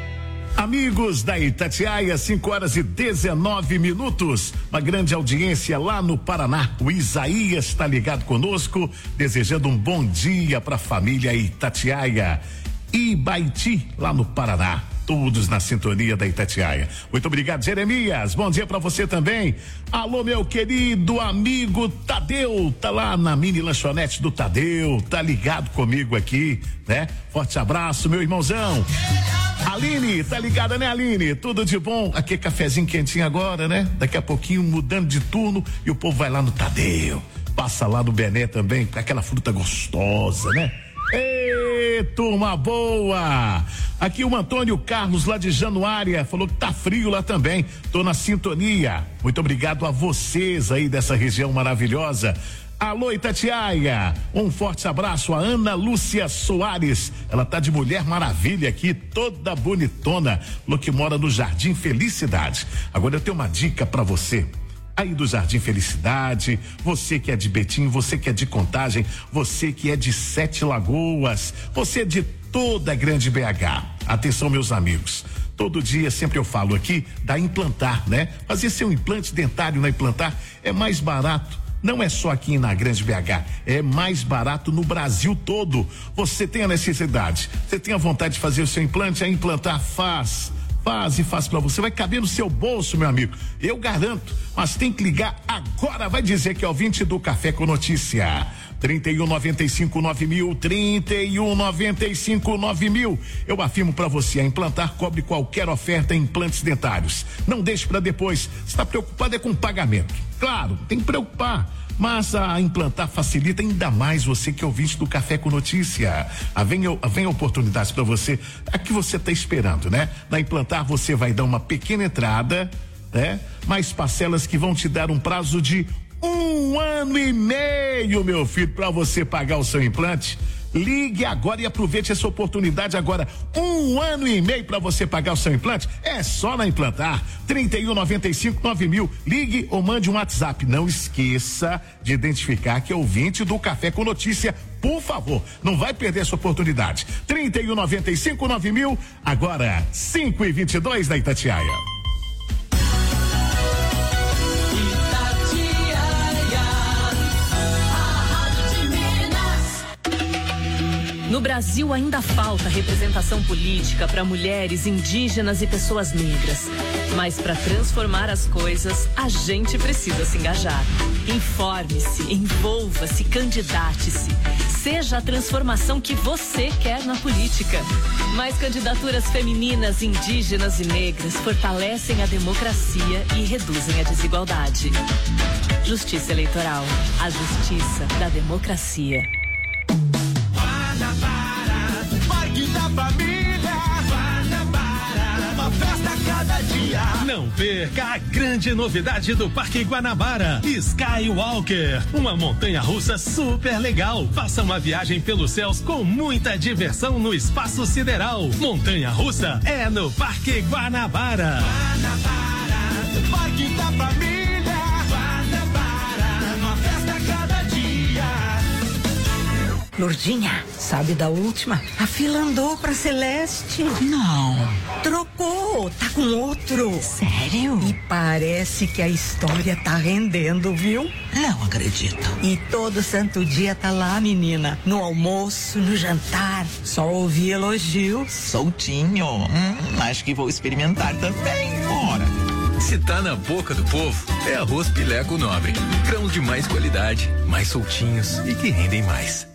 Amigos da Itatiaia, cinco horas e dezenove minutos. Uma grande audiência lá no Paraná. O Isaías está ligado conosco, desejando um bom dia para a família Itatiaia. Ibaiti, lá no Paraná. Todos na sintonia da Itatiaia. Muito obrigado, Jeremias. Bom dia pra você também. Alô, meu querido amigo Tadeu, tá lá na mini lanchonete do Tadeu, tá ligado comigo aqui, né? Forte abraço, meu irmãozão. Aline, tá ligada, né, Aline? Tudo de bom? Aqui cafezinho quentinho agora, né? Daqui a pouquinho mudando de turno e o povo vai lá no Tadeu. Passa lá no Bené também, com aquela fruta gostosa, né? Ê, turma boa! Aqui o Antônio Carlos, lá de Januária, falou que tá frio lá também. Tô na sintonia. Muito obrigado a vocês aí dessa região maravilhosa. Alô, Itatiaia, um forte abraço a Ana Lúcia Soares, ela tá de Mulher Maravilha aqui, toda bonitona, falou que mora no Jardim Felicidade. Agora eu tenho uma dica pra você. Aí do Jardim Felicidade, você que é de Betim, você que é de Contagem, você que é de Sete Lagoas, você é de toda a grande B H. Atenção, meus amigos. Todo dia sempre eu falo aqui da Implantar, né? Fazer seu implante dentário na Implantar é mais barato. Não é só aqui na grande B H, é mais barato no Brasil todo. Você tem a necessidade, você tem a vontade de fazer o seu implante, a Implantar faz. Faz e faz pra você, vai caber no seu bolso, meu amigo, eu garanto, mas tem que ligar agora, vai dizer que é o ouvinte do Café com Notícia, trinta e um, noventa e cinco, nove mil, trinta e um, noventa e cinco, nove mil, eu afirmo pra você, a Implantar cobre qualquer oferta em implantes dentários, não deixe pra depois, está preocupado é com pagamento, claro, tem que preocupar, mas a Implantar facilita ainda mais você que é ouvinte do Café com Notícia. Ah, vem, vem oportunidades para você, a que você está esperando, né? Na Implantar você vai dar uma pequena entrada, né? Mais parcelas que vão te dar um prazo de um ano e meio, meu filho, para você pagar o seu implante. Ligue agora e aproveite essa oportunidade agora. Um ano e meio para você pagar o seu implante é só na Implantar. trinta e um, noventa e cinco, nove mil. Ligue ou mande um WhatsApp. Não esqueça de identificar que é ouvinte do Café com Notícia. Por favor, não vai perder essa oportunidade. trinta e um, noventa e cinco, nove mil. Agora, cinco e vinte e dois da Itatiaia. No Brasil ainda falta representação política para mulheres, indígenas e pessoas negras. Mas para transformar as coisas, a gente precisa se engajar. Informe-se, envolva-se, candidate-se. Seja a transformação que você quer na política. Mais candidaturas femininas, indígenas e negras fortalecem a democracia e reduzem a desigualdade. Justiça Eleitoral. A justiça da democracia. Guanabara, Parque da Família. Guanabara, uma festa a cada dia. Não perca a grande novidade do Parque Guanabara, Skywalker, uma montanha-russa super legal. Faça uma viagem pelos céus com muita diversão no espaço sideral. Montanha-russa é no Parque Guanabara. Guanabara, Parque da Família. Guanabara, uma festa a cada dia. Lourdinha, sabe da última? A fila andou pra Celeste. Não. Trocou, tá com outro. Sério? E parece que a história tá rendendo, viu? Não acredito. E todo santo dia tá lá, menina. No almoço, no jantar. Só ouvi elogios. Soltinho. Hum, acho que vou experimentar também. Bora. Se tá na boca do povo, é arroz Pileco Nobre. Grãos de mais qualidade, mais soltinhos e que rendem mais.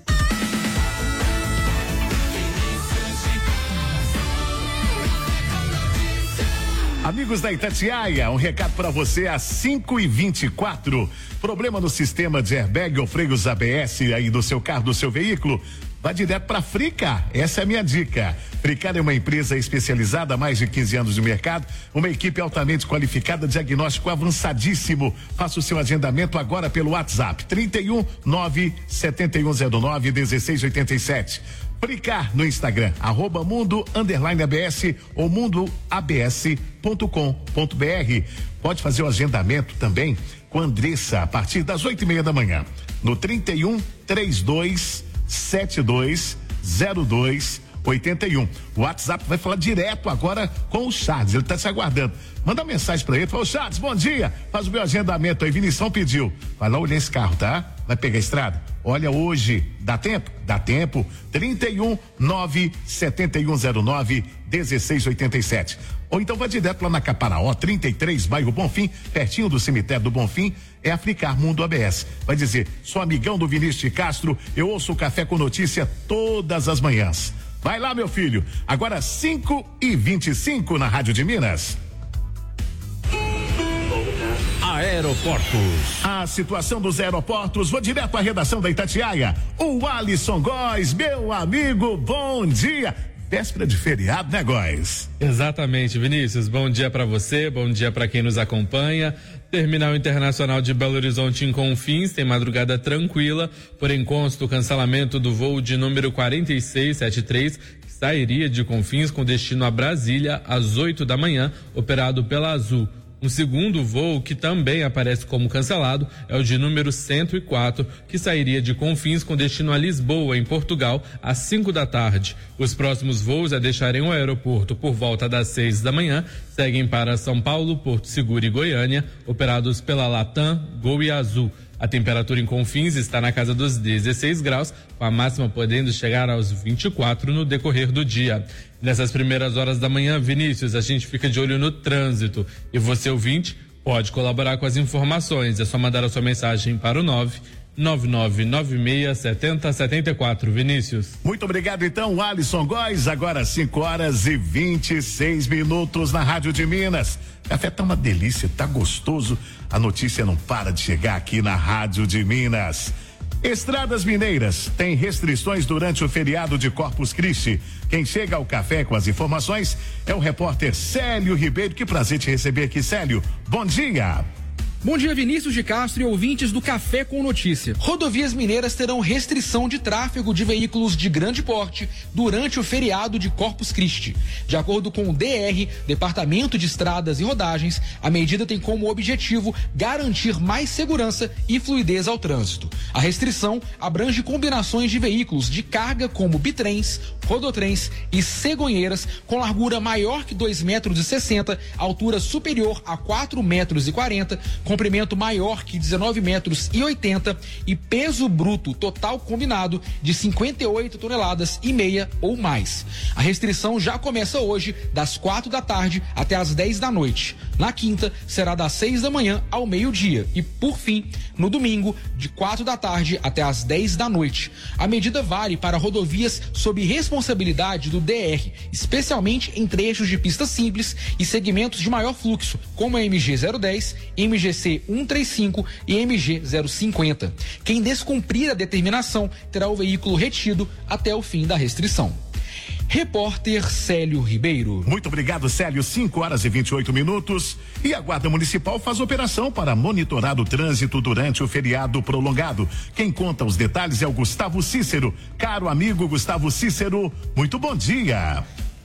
Amigos da Itatiaia, um recado para você às cinco e vinte e quatro. Problema no sistema de airbag ou freios A B S aí do seu carro, do seu veículo? Vá direto para Fricar. Essa é a minha dica. Fricar é uma empresa especializada há mais de quinze anos no mercado, uma equipe altamente qualificada, diagnóstico avançadíssimo. Faça o seu agendamento agora pelo WhatsApp trinta e um, nove sete um zero nove, um seis oito sete. Fricar no Instagram, arroba mundo underline ABS ou mundo A B S ponto com ponto B R. Pode fazer o agendamento também com a Andressa a partir das oito e meia da manhã. No trinta e um, trinta e dois, setenta e dois, zero dois, oitenta e um. O WhatsApp vai falar direto agora com o Charles, ele está se aguardando. Manda uma mensagem para ele, fala: Charles, bom dia, faz o meu agendamento aí, Vinição pediu. Vai lá olhar esse carro, tá? Vai pegar a estrada? Olha hoje, dá tempo? Dá tempo. trinta e um, nove sete um zero nove, um seis oito sete. Ou então vai direto lá na Caparaó, trinta e três, bairro Bonfim, pertinho do cemitério do Bonfim, é Africar Mundo A B S. Vai dizer: sou amigão do Vinícius de Castro, eu ouço o Café com Notícia todas as manhãs. Vai lá, meu filho. Agora cinco e vinte e cinco na Rádio de Minas. Aeroportos. A situação dos aeroportos, vou direto à redação da Itatiaia. O Alisson Góes, meu amigo, bom dia. Véspera de feriado, né, Góes? Exatamente, Vinícius. Bom dia para você, bom dia para quem nos acompanha. Terminal Internacional de Belo Horizonte em Confins tem madrugada tranquila, porém consta o cancelamento do voo de número quarenta e seis setenta e três, que sairia de Confins com destino a Brasília às oito da manhã, operado pela Azul. Um segundo voo que também aparece como cancelado é o de número cento e quatro, que sairia de Confins com destino a Lisboa, em Portugal, às cinco da tarde. Os próximos voos a deixarem o aeroporto por volta das seis da manhã seguem para São Paulo, Porto Seguro e Goiânia, operados pela Latam, Gol e Azul. A temperatura em Confins está na casa dos dezesseis graus, com a máxima podendo chegar aos vinte e quatro no decorrer do dia. Nessas primeiras horas da manhã, Vinícius, a gente fica de olho no trânsito. E você, ouvinte, pode colaborar com as informações. É só mandar a sua mensagem para o nove nove nove nove seis sete zero sete quatro, Vinícius. Muito obrigado, então, Alisson Góes. Agora cinco horas e vinte e seis minutos na Rádio de Minas. Café tá uma delícia, tá gostoso. A notícia não para de chegar aqui na Rádio de Minas. Estradas Mineiras tem restrições durante o feriado de Corpus Christi. Quem chega ao café com as informações é o repórter Célio Ribeiro. Que prazer te receber aqui, Célio. Bom dia. Bom dia, Vinícius de Castro e ouvintes do Café com Notícia. Rodovias mineiras terão restrição de tráfego de veículos de grande porte durante o feriado de Corpus Christi. De acordo com o D R, Departamento de Estradas e Rodagens, a medida tem como objetivo garantir mais segurança e fluidez ao trânsito. A restrição abrange combinações de veículos de carga como bitrens, rodotrens e cegonheiras com largura maior que dois metros e sessenta, altura superior a quatro metros e quarenta, comprimento maior que dezenove metros e oitenta e peso bruto total combinado de cinquenta e oito toneladas e meia ou mais. A restrição já começa hoje, das quatro da tarde até as dez da noite. Na quinta, será das seis da manhã ao meio-dia. E, por fim, no domingo, de quatro da tarde até as dez da noite. A medida vale para rodovias sob responsabilidade do D R, especialmente em trechos de pista simples e segmentos de maior fluxo, como a M G zero dez, M G C cento e trinta e cinco e M G zero cinquenta. Quem descumprir a determinação terá o veículo retido até o fim da restrição. Repórter Célio Ribeiro. Muito obrigado, Célio. cinco horas e vinte e oito minutos. E a Guarda Municipal faz operação para monitorar o trânsito durante o feriado prolongado. Quem conta os detalhes é o Gustavo Cícero. Caro amigo Gustavo Cícero, muito bom dia.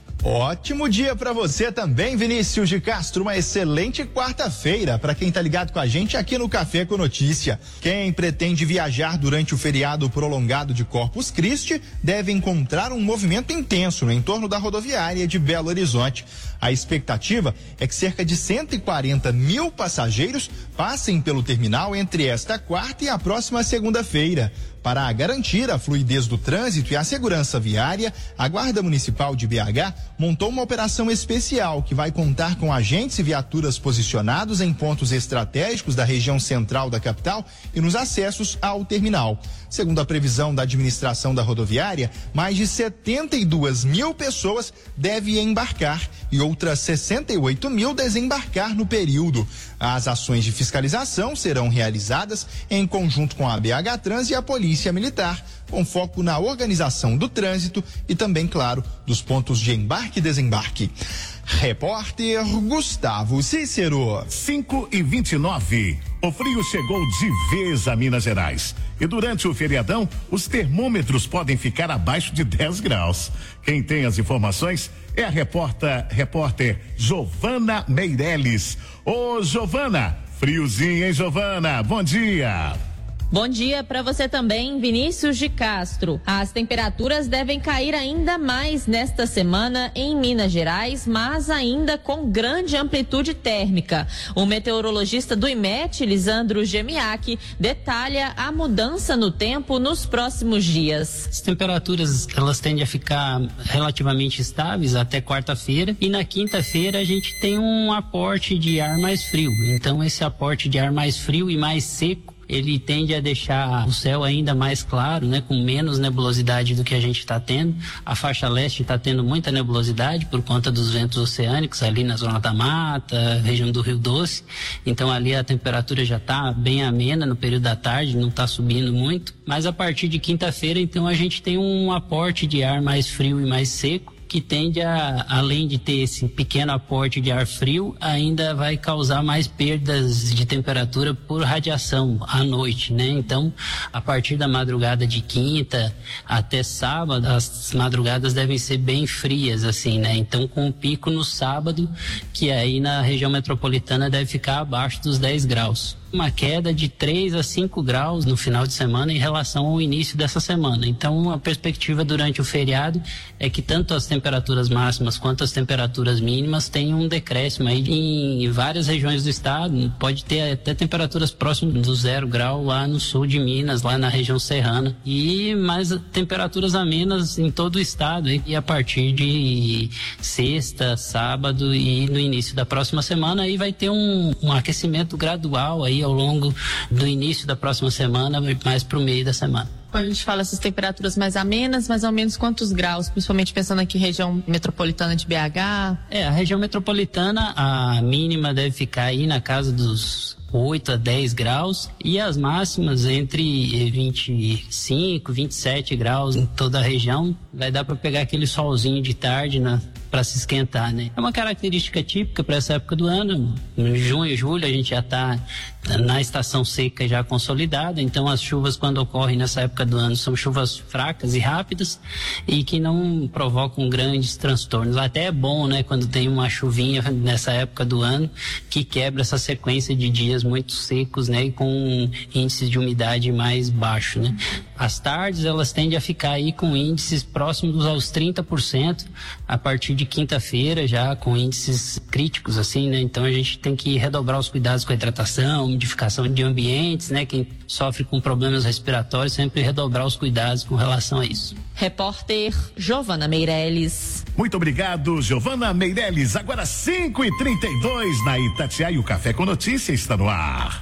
Ótimo dia para você também, Vinícius de Castro. Uma excelente quarta-feira para quem tá ligado com a gente aqui no Café com Notícia. Quem pretende viajar durante o feriado prolongado de Corpus Christi deve encontrar um movimento intenso no entorno da rodoviária de Belo Horizonte. A expectativa é que cerca de cento e quarenta mil passageiros passem pelo terminal entre esta quarta e a próxima segunda-feira. Para garantir a fluidez do trânsito e a segurança viária, a Guarda Municipal de B H montou uma operação especial que vai contar com agentes e viaturas posicionados em pontos estratégicos da região central da capital e nos acessos ao terminal. Segundo a previsão da administração da rodoviária, mais de setenta e duas mil pessoas devem embarcar e outras sessenta e oito mil desembarcar no período. As ações de fiscalização serão realizadas em conjunto com a B H Trans e a Polícia Militar, com foco na organização do trânsito e também, claro, dos pontos de embarque e desembarque. Repórter Gustavo Cícero. cinco e vinte e nove. O frio chegou de vez a Minas Gerais. E durante o feriadão, os termômetros podem ficar abaixo de dez graus. Quem tem as informações é a repórter, repórter Giovana Meirelles. Ô, Giovana, friozinho, hein, Giovana? Bom dia. Bom dia para você também, Vinícius de Castro. As temperaturas devem cair ainda mais nesta semana em Minas Gerais, mas ainda com grande amplitude térmica. O meteorologista do I M E T, Lisandro Gemiak, detalha a mudança no tempo nos próximos dias. As temperaturas, elas tendem a ficar relativamente estáveis até quarta-feira, e na quinta-feira a gente tem um aporte de ar mais frio. Então esse aporte de ar mais frio e mais seco, ele tende a deixar o céu ainda mais claro, né, com menos nebulosidade do que a gente está tendo. A faixa leste está tendo muita nebulosidade por conta dos ventos oceânicos ali na zona da mata, região do Rio Doce. Então ali a temperatura já está bem amena no período da tarde, não está subindo muito. Mas a partir de quinta-feira, então, a gente tem um aporte de ar mais frio e mais seco, que tende a, além de ter esse pequeno aporte de ar frio, ainda vai causar mais perdas de temperatura por radiação à noite, né? Então, a partir da madrugada de quinta até sábado, as madrugadas devem ser bem frias, assim, né? Então, com um pico no sábado, que aí na região metropolitana deve ficar abaixo dos dez graus. Uma queda de três a cinco graus no final de semana em relação ao início dessa semana. Então, a perspectiva durante o feriado é que tanto as temperaturas máximas quanto as temperaturas mínimas tenham um decréscimo aí em várias regiões do estado. Pode ter até temperaturas próximas do zero grau lá no sul de Minas, lá na região serrana, e mais temperaturas amenas em todo o estado. E a partir de sexta, sábado e no início da próxima semana aí vai ter um, um aquecimento gradual aí ao longo do início da próxima semana, mais para o meio da semana. Quando a gente fala essas temperaturas mais amenas, mais ou menos quantos graus, principalmente pensando aqui região metropolitana de B H? É, a região metropolitana, a mínima deve ficar aí na casa dos oito a dez graus e as máximas entre vinte e cinco, vinte e sete graus em toda a região. Vai dar para pegar aquele solzinho de tarde, né, para se esquentar, né? É uma característica típica para essa época do ano. Em junho e julho a gente já está na estação seca já consolidada, então as chuvas, quando ocorrem nessa época do ano, são chuvas fracas e rápidas e que não provocam grandes transtornos. Até é bom, né, quando tem uma chuvinha nessa época do ano que quebra essa sequência de dias muito secos, né? E com índices de umidade mais baixo, né? As tardes, elas tendem a ficar aí com índices próximos aos trinta por cento a partir de quinta-feira, já com índices críticos, assim, né? Então a gente tem que redobrar os cuidados com a hidratação, umidificação de ambientes, né? Quem sofre com problemas respiratórios, sempre redobrar os cuidados com relação a isso. Repórter Giovana Meirelles. Muito obrigado, Giovana Meirelles. Agora cinco e trinta e dois na Itatiaia, o Café com Notícia está no ar.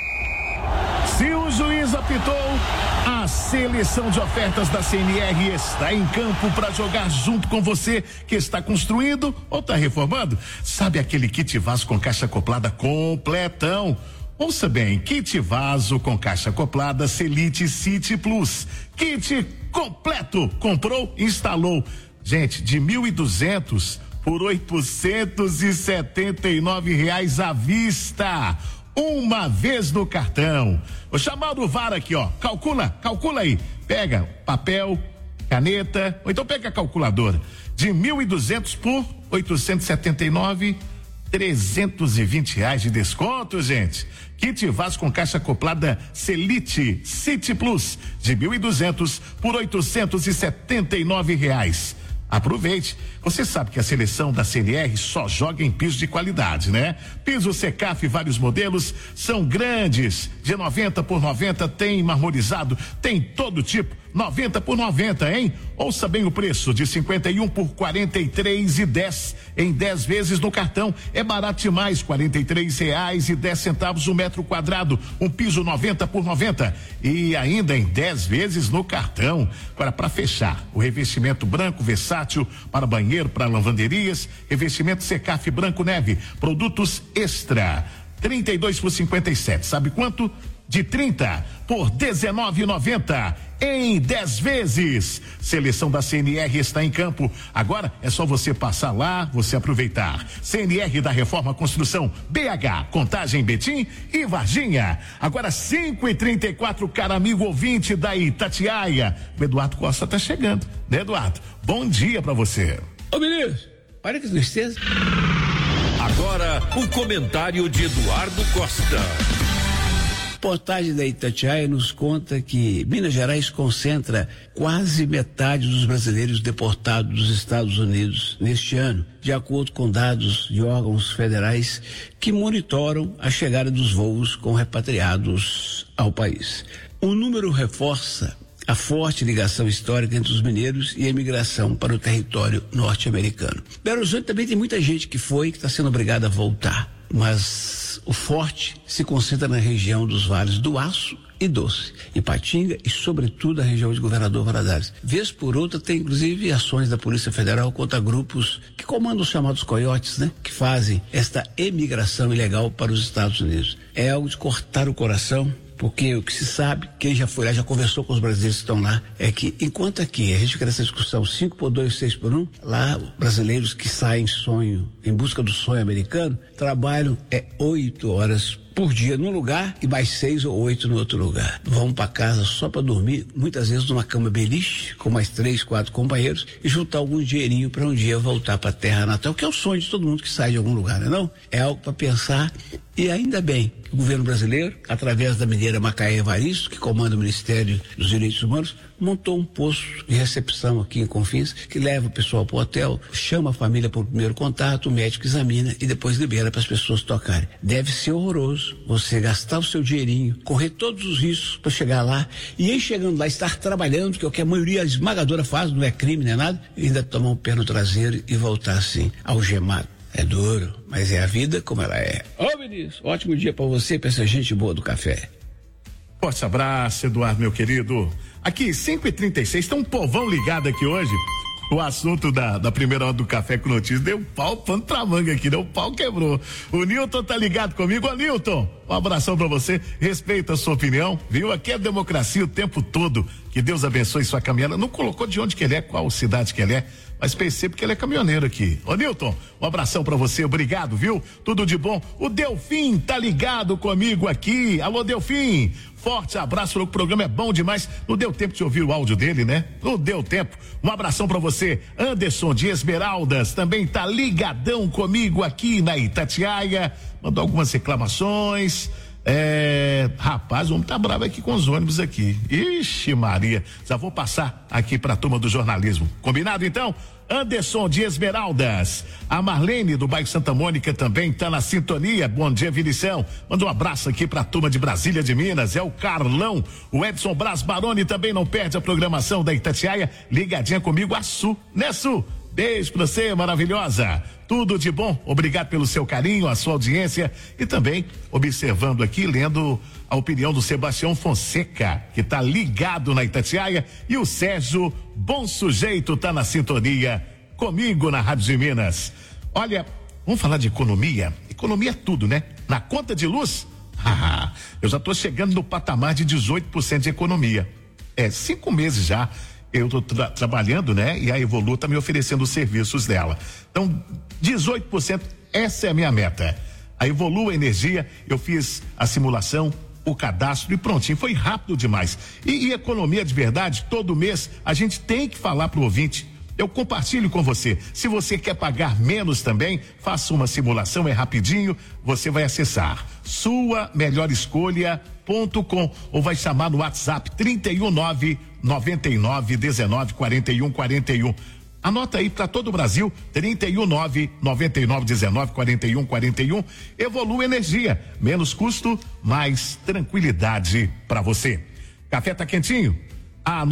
Se o juiz apitou, a seleção de ofertas da C N R está em campo para jogar junto com você que está construindo ou está reformando. Sabe aquele kit vaso com caixa acoplada completão? Ouça bem, kit vaso com caixa acoplada Selite City Plus. Kit completo. Comprou, instalou. Gente, de mil e duzentos por oitocentos e setenta e nove reais à vista. Uma vez no cartão. Vou chamar o V A R aqui, ó. Calcula, calcula aí. Pega papel, caneta, ou então pega a calculadora. De mil e duzentos por oitocentos e setenta e nove, trezentos e vinte reais de desconto, gente. Kit vaso com caixa acoplada Selite City Plus, de mil e duzentos por oitocentos e setenta e nove reais. Aproveite. Você sabe que a seleção da C N R só joga em piso de qualidade, né? Piso Secaf, vários modelos, são grandes, de noventa por noventa, tem marmorizado, tem todo tipo, noventa por noventa, hein? Ouça bem o preço, de cinquenta e um por quarenta e três e dez, em dez vezes no cartão. É barato demais, quarenta e três reais e dez centavos o metro quadrado, um piso noventa por noventa e ainda em dez vezes no cartão. Agora, para fechar, o revestimento branco versátil para banheiro, para lavanderias, revestimento Secaf branco neve, produtos extra, trinta e dois por cinquenta e sete, sabe quanto? De trinta por dezenove e noventa em dez vezes. Seleção da C N R está em campo. Agora é só você passar lá, você aproveitar. C N R da Reforma Construção, B H, Contagem, Betim e Varginha. Agora cinco e trinta e quatro, cara amigo ouvinte da Itatiaia. O Eduardo Costa tá chegando, né, Eduardo? Bom dia pra você. Ô, menino, olha que tristeza. Agora, o comentário de Eduardo Costa. Reportagem da Itatiaia nos conta que Minas Gerais concentra quase metade dos brasileiros deportados dos Estados Unidos neste ano, de acordo com dados de órgãos federais que monitoram a chegada dos voos com repatriados ao país. O número reforça a forte ligação histórica entre os mineiros e a imigração para o território norte-americano. Belo Horizonte também tem muita gente que foi e que está sendo obrigada a voltar, mas o forte se concentra na região dos vales do Aço e Doce, Ipatinga e, sobretudo, a região de Governador Valadares. Vez por outra, tem inclusive ações da Polícia Federal contra grupos que comandam os chamados coiotes, né? Que fazem esta emigração ilegal para os Estados Unidos. É algo de cortar o coração, porque o que se sabe, quem já foi lá, já conversou com os brasileiros que estão lá, é que enquanto aqui a gente fica nessa discussão cinco por dois, seis por um, lá brasileiros que saem sonho, em busca do sonho americano, trabalham é oito horas por dia num lugar e mais seis ou oito no outro lugar. Vão para casa só para dormir, muitas vezes numa cama beliche, com mais três, quatro companheiros, e juntar algum dinheirinho para um dia voltar para a terra natal, que é o sonho de todo mundo que sai de algum lugar, não é não? É algo para pensar. E ainda bem que o governo brasileiro, através da mineira Macaé Evaristo, que comanda o Ministério dos Direitos Humanos, montou um posto de recepção aqui em Confins, que leva o pessoal para o hotel, chama a família para o primeiro contato, o médico examina e depois libera para as pessoas tocarem. Deve ser horroroso você gastar o seu dinheirinho, correr todos os riscos para chegar lá e, em chegando lá, estar trabalhando, que é o que a maioria esmagadora faz, não é crime, não é nada, e ainda tomar um pé no traseiro e voltar assim, algemado. É duro, mas é a vida como ela é. Ô, Vinícius, ótimo dia pra você e pra essa gente boa do café. Forte abraço, Eduardo, meu querido. Aqui, cinco e trinta e seis, tem um povão ligado aqui hoje. O assunto da, da primeira hora do Café com Notícias deu pau, pano pra manga aqui, deu pau, quebrou. O Nilton tá ligado comigo. Ô, Nilton, um abração pra você, respeita a sua opinião, viu? Aqui é democracia o tempo todo. Que Deus abençoe sua caminhada. Não colocou de onde que ele é, qual cidade que ele é, mas percebo que ele é caminhoneiro aqui. Ô, Nilton, um abração pra você, obrigado, viu? Tudo de bom. O Delfim tá ligado comigo aqui. Alô, Delfim, forte abraço, o programa é bom demais. Não deu tempo de ouvir o áudio dele, né? Não deu tempo. Um abração pra você. Anderson de Esmeraldas também tá ligadão comigo aqui na Itatiaia. Mandou algumas reclamações. É, rapaz, o homem tá bravo aqui com os ônibus aqui. Ixi, Maria. Já vou passar aqui pra turma do jornalismo. Combinado então? Anderson de Esmeraldas. A Marlene do bairro Santa Mônica também tá na sintonia. Bom dia, Vinição. Manda um abraço aqui pra turma de Brasília de Minas. É o Carlão. O Edson Braz Baroni também não perde a programação da Itatiaia. Ligadinha comigo, a Su. Né, Su? Beijo pra você, maravilhosa. Tudo de bom. Obrigado pelo seu carinho, a sua audiência e também observando aqui, lendo a opinião do Sebastião Fonseca, que tá ligado na Itatiaia, e o Sérgio Bom Sujeito tá na sintonia comigo na Rádio de Minas. Olha, vamos falar de economia? Economia é tudo, né? Na conta de luz, ah, eu já tô chegando no patamar de dezoito por cento de economia. É, cinco meses já. Eu estou tra- trabalhando, né? E a Evolu está me oferecendo os serviços dela. Então, dezoito por cento, essa é a minha meta. A Evolu Energia, eu fiz a simulação, o cadastro e prontinho. Foi rápido demais. E, e economia de verdade, todo mês, a gente tem que falar pro ouvinte. Eu compartilho com você. Se você quer pagar menos também, faça uma simulação, é rapidinho. Você vai acessar sua melhor escolha ponto com ou vai chamar no WhatsApp trinta e um nove noventa e nove dezenove quarenta e um quarenta e um. Anota aí para todo o Brasil, trinta e um nove noventa e nove dezenove quarenta e um quarenta e um. Evolu Energia, menos custo, mais tranquilidade para você. Café tá quentinho?